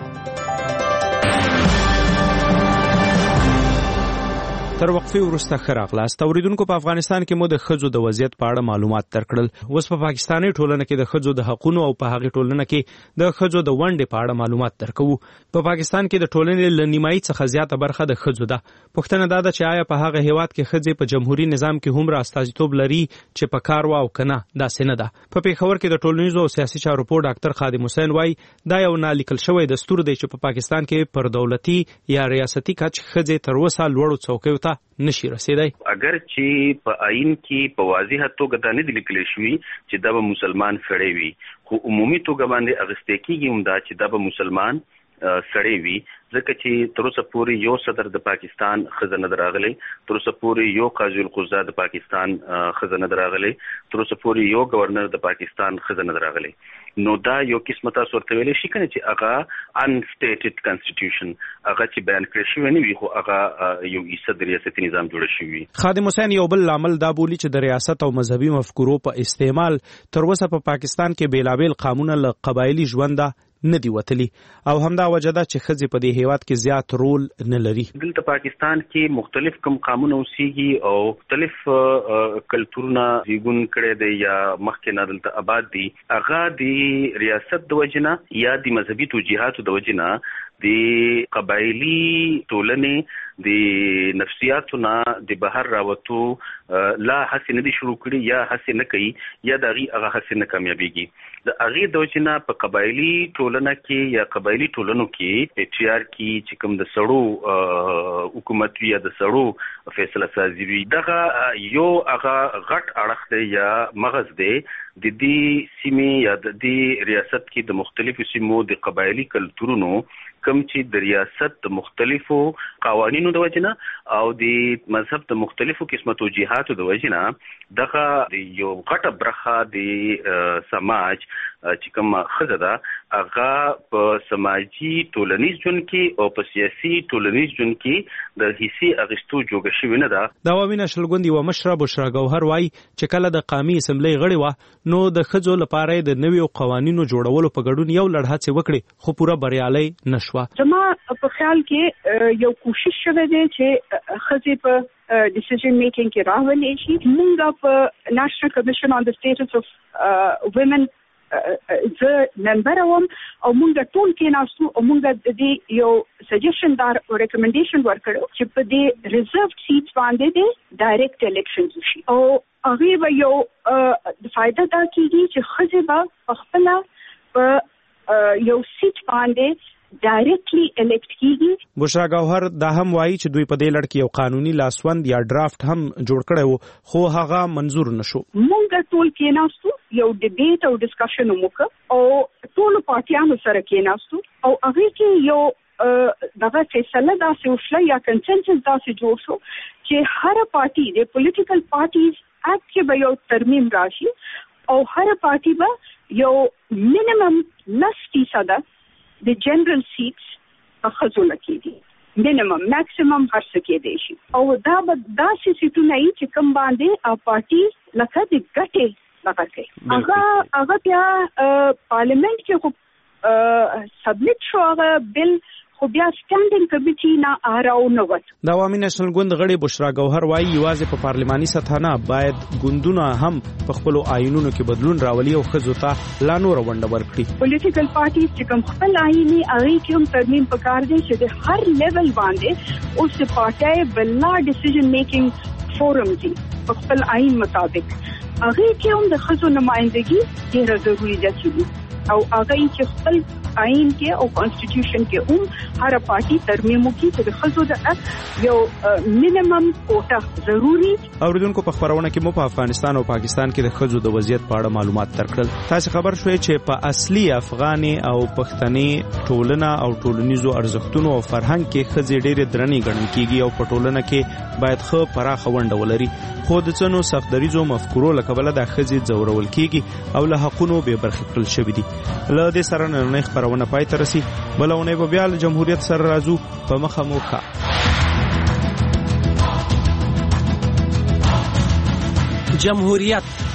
S9: تر وقفې وروسته ښه راغلاست. اوریدونکو په افغانستان کې مو د ښځو د وضعیت په اړه معلومات درکړل. اوس په پاکستاني ټولنه کې د ښځو د حقونو او په هغې ټولنه کې د ښځو د ونډې په اړه معلومات درکوو. په پاکستان کې د ټولنې له نیمایي څخه زیاته برخه د ښځو ده. پوښتنه دا ده چې آیا په هغه هیواد کې ښځې په جمهوري نظام کې هومره استازیتوب لري چې په کار و او که نه؟ داسې نه ده. په پېښور کې د ټولنیزو او سیاسي چارو پوه ډاکټر خادم حسین وایي دا یو نالیکل شوی دستور دی چې په پاکستان کې پر دولتي یا ریاستي کچ ښځې تر اوسه لوړو څوکیو ته نشي رسیدای.
S10: اگر چې په آئین کې په واضح توګه دا نه دي لیکل شوی چې دا به مسلمان سړی وي، خو عمومي توګه باندې اغستې کېږي هم دا چې دا به مسلمان سړی وي، ځکه چې تر اوسه پورې یو صدر د پاکستان خزانه دراغلی، تر اوسه پورې یو قاضي القضات د پاکستان خزانه دراغلی، تر اوسه پورې یو گورنر د پاکستان خزانه دراغلی. نو دا یو قسمه تاسو ورته ویلی شي کنه چې هغه انسټیټډ کانسټیټیوشن هغه چې بیان کړی شوی نه وي، خو هغه یو ایسد ریاستي نظام جوړ شوی.
S9: خادم حسین یو بل عامل دا بولی چې د ریاست او مذهبي مفکورو په استعمال تر اوسه په پاکستان کې بیلابیل قانون له قبایلی ژوند نه دی وتلی، او همدا وجه ده چې ښځې په دې هیواد کې زیات رول نه لري.
S10: دلته پاکستان کې مختلف کوم قانون اوسېږي او مختلف کلتورونه زیږون کړی دی یا مخکې نه دلته آباد دي، هغه د ریاست د وجې نه یا د مذهبي توجیهاتو د وجې نه د قبایلی ټولنې د نفسیاتو نه د بهر راوتو لا هڅې نه دي شروع کړي یا هڅې نه کوي یا د هغه هڅې نه کامیابیږي. د هغې د وجې نه په قبایلي ټولنه کې یا قبایلي ټولنو کې پیټریارکي چې کوم د سړو حکومت وي یا د سړو فیصله سازي وي، دغه یو هغه غټ اړخ دی یا مغز دی د دې سیمې یا د دې ریاست کې د مختلفو سیمو د قبایلي کلتورونو کوم چې د ریاست د مختلفو قوانینو د وجې نه او د مذهب د مختلفو قسمه توجیهاتو د وجې نه دغه یو غټه برخه د سماج چې کوم ښځه ده هغه په سماجي ټولنیز ژوند کې او په سیاسي ټولنیز ژوند کې د حصې اخیستو جوګه شوې نه ده.
S9: د عوامي نشل ګوند یوه مشره بشرا ګوهر وایي چې کله د قامي اسمبلۍ غړې وه نو د ښځو لپاره د نویو قوانینو جوړولو په ګډون یو لړ هڅې وکړې، خو پوره بریالی نه شوه.
S4: زما په خیال کې یو کوشش شوی دی چې ښځې په ډیسیژن میکینګ کې راولي شي. موږ په نېشنل کمیشن آن د سټیټس اف ویمن زه ممبر وم او موږ ټول کې ناستو او موږ د دې یو سجیشن دار او ریکمنډیشن ورکړو چې په دې ریزرved سیټس باندې د ډایرکټ الیکشنز وشي او هغه به یو د فائدہ دا کیږي چې ښځې به خپل په یو سیټ باندې ډایرکټلی الیکټ کیږي.
S9: بشرا ګوهر دا هم وایي چې دوی په دې لړ کې یو قانوني لاسوند یا ډرافټ هم جوړ کړی و، خو هغه منظور نشو.
S4: موږ ټول کې ناستو، یو ډیبیټ او ډسکشن وکړو او ټول پارټیانو سره کې ناستو او هغه کې یو دغه فیصله داسې وشله یا کنسنسس داسې جوړ شو چې هر پارټي د پولیټیکل پارټیز اکټ کې به یو ترمیم راشي او هر پارټي به یو مینیمم 10% د جنرال سیټس په ښځو لکېږي، مینیمم میکسیمم هر څه کېدی شي او دا به داسې سیټونه وي چې کوم باندې پارټي لکه د ګټې دغه کوي. هغه بیا پارلیمنټ کې خو سبمیټ شو هغه بل، خو بیا سټانډینګ کمیټي نه اراو نه وته.
S9: د عوامي نېشنل ګوند غړي بشرا ګوهر وایي یوازې په پارلماني سطح نه باید ګوندونه هم په خپلو آیینونو کې بدلون راولي او ښځو ته لا نوره ونډه ورکړي.
S4: پولیټیکل پارټیز چې کوم خپل آییني هغې کې هم ترمیم پکار دی چې د هر لیول باندې اوس د پارټۍ بلا ډیسیژن میکینګ فورم دي په خپل آیین مطابق، هغې کې هم د ښځو نمایندګي ډېره ضروري ده چې او هغه چې خپل آئین کې او کانسټیټیوشن کې هم هر پارټي ترمیم وکړي چې د ښځو د یو مینیمم کوټه ضروري.
S9: اوریدونکو په خبرونه کې مو په افغانستان او پاکستان کې د ښځو د وضعیت په اړه معلومات ترکړل. تاسو خبر شوي چې په اصلي افغاني او پښتني ټولنه او ټولنیزو ارزښتونو او فرهنګ کې ښځې ډېرې درنې ګڼل کېږي او په ټولنه کې باید ښه پراخه ونډه ولري، خو د څنو سختدریزو مفکورو له کبله د ښځې ځورول کېږي او له حقونو بې برخې کړل شوي دي. له دې سره نننۍ خبرونه پای ته رسي. بله اونۍ به بیا له جمهوریت سره راځو. په مخه مو ښه.
S7: جمهوریت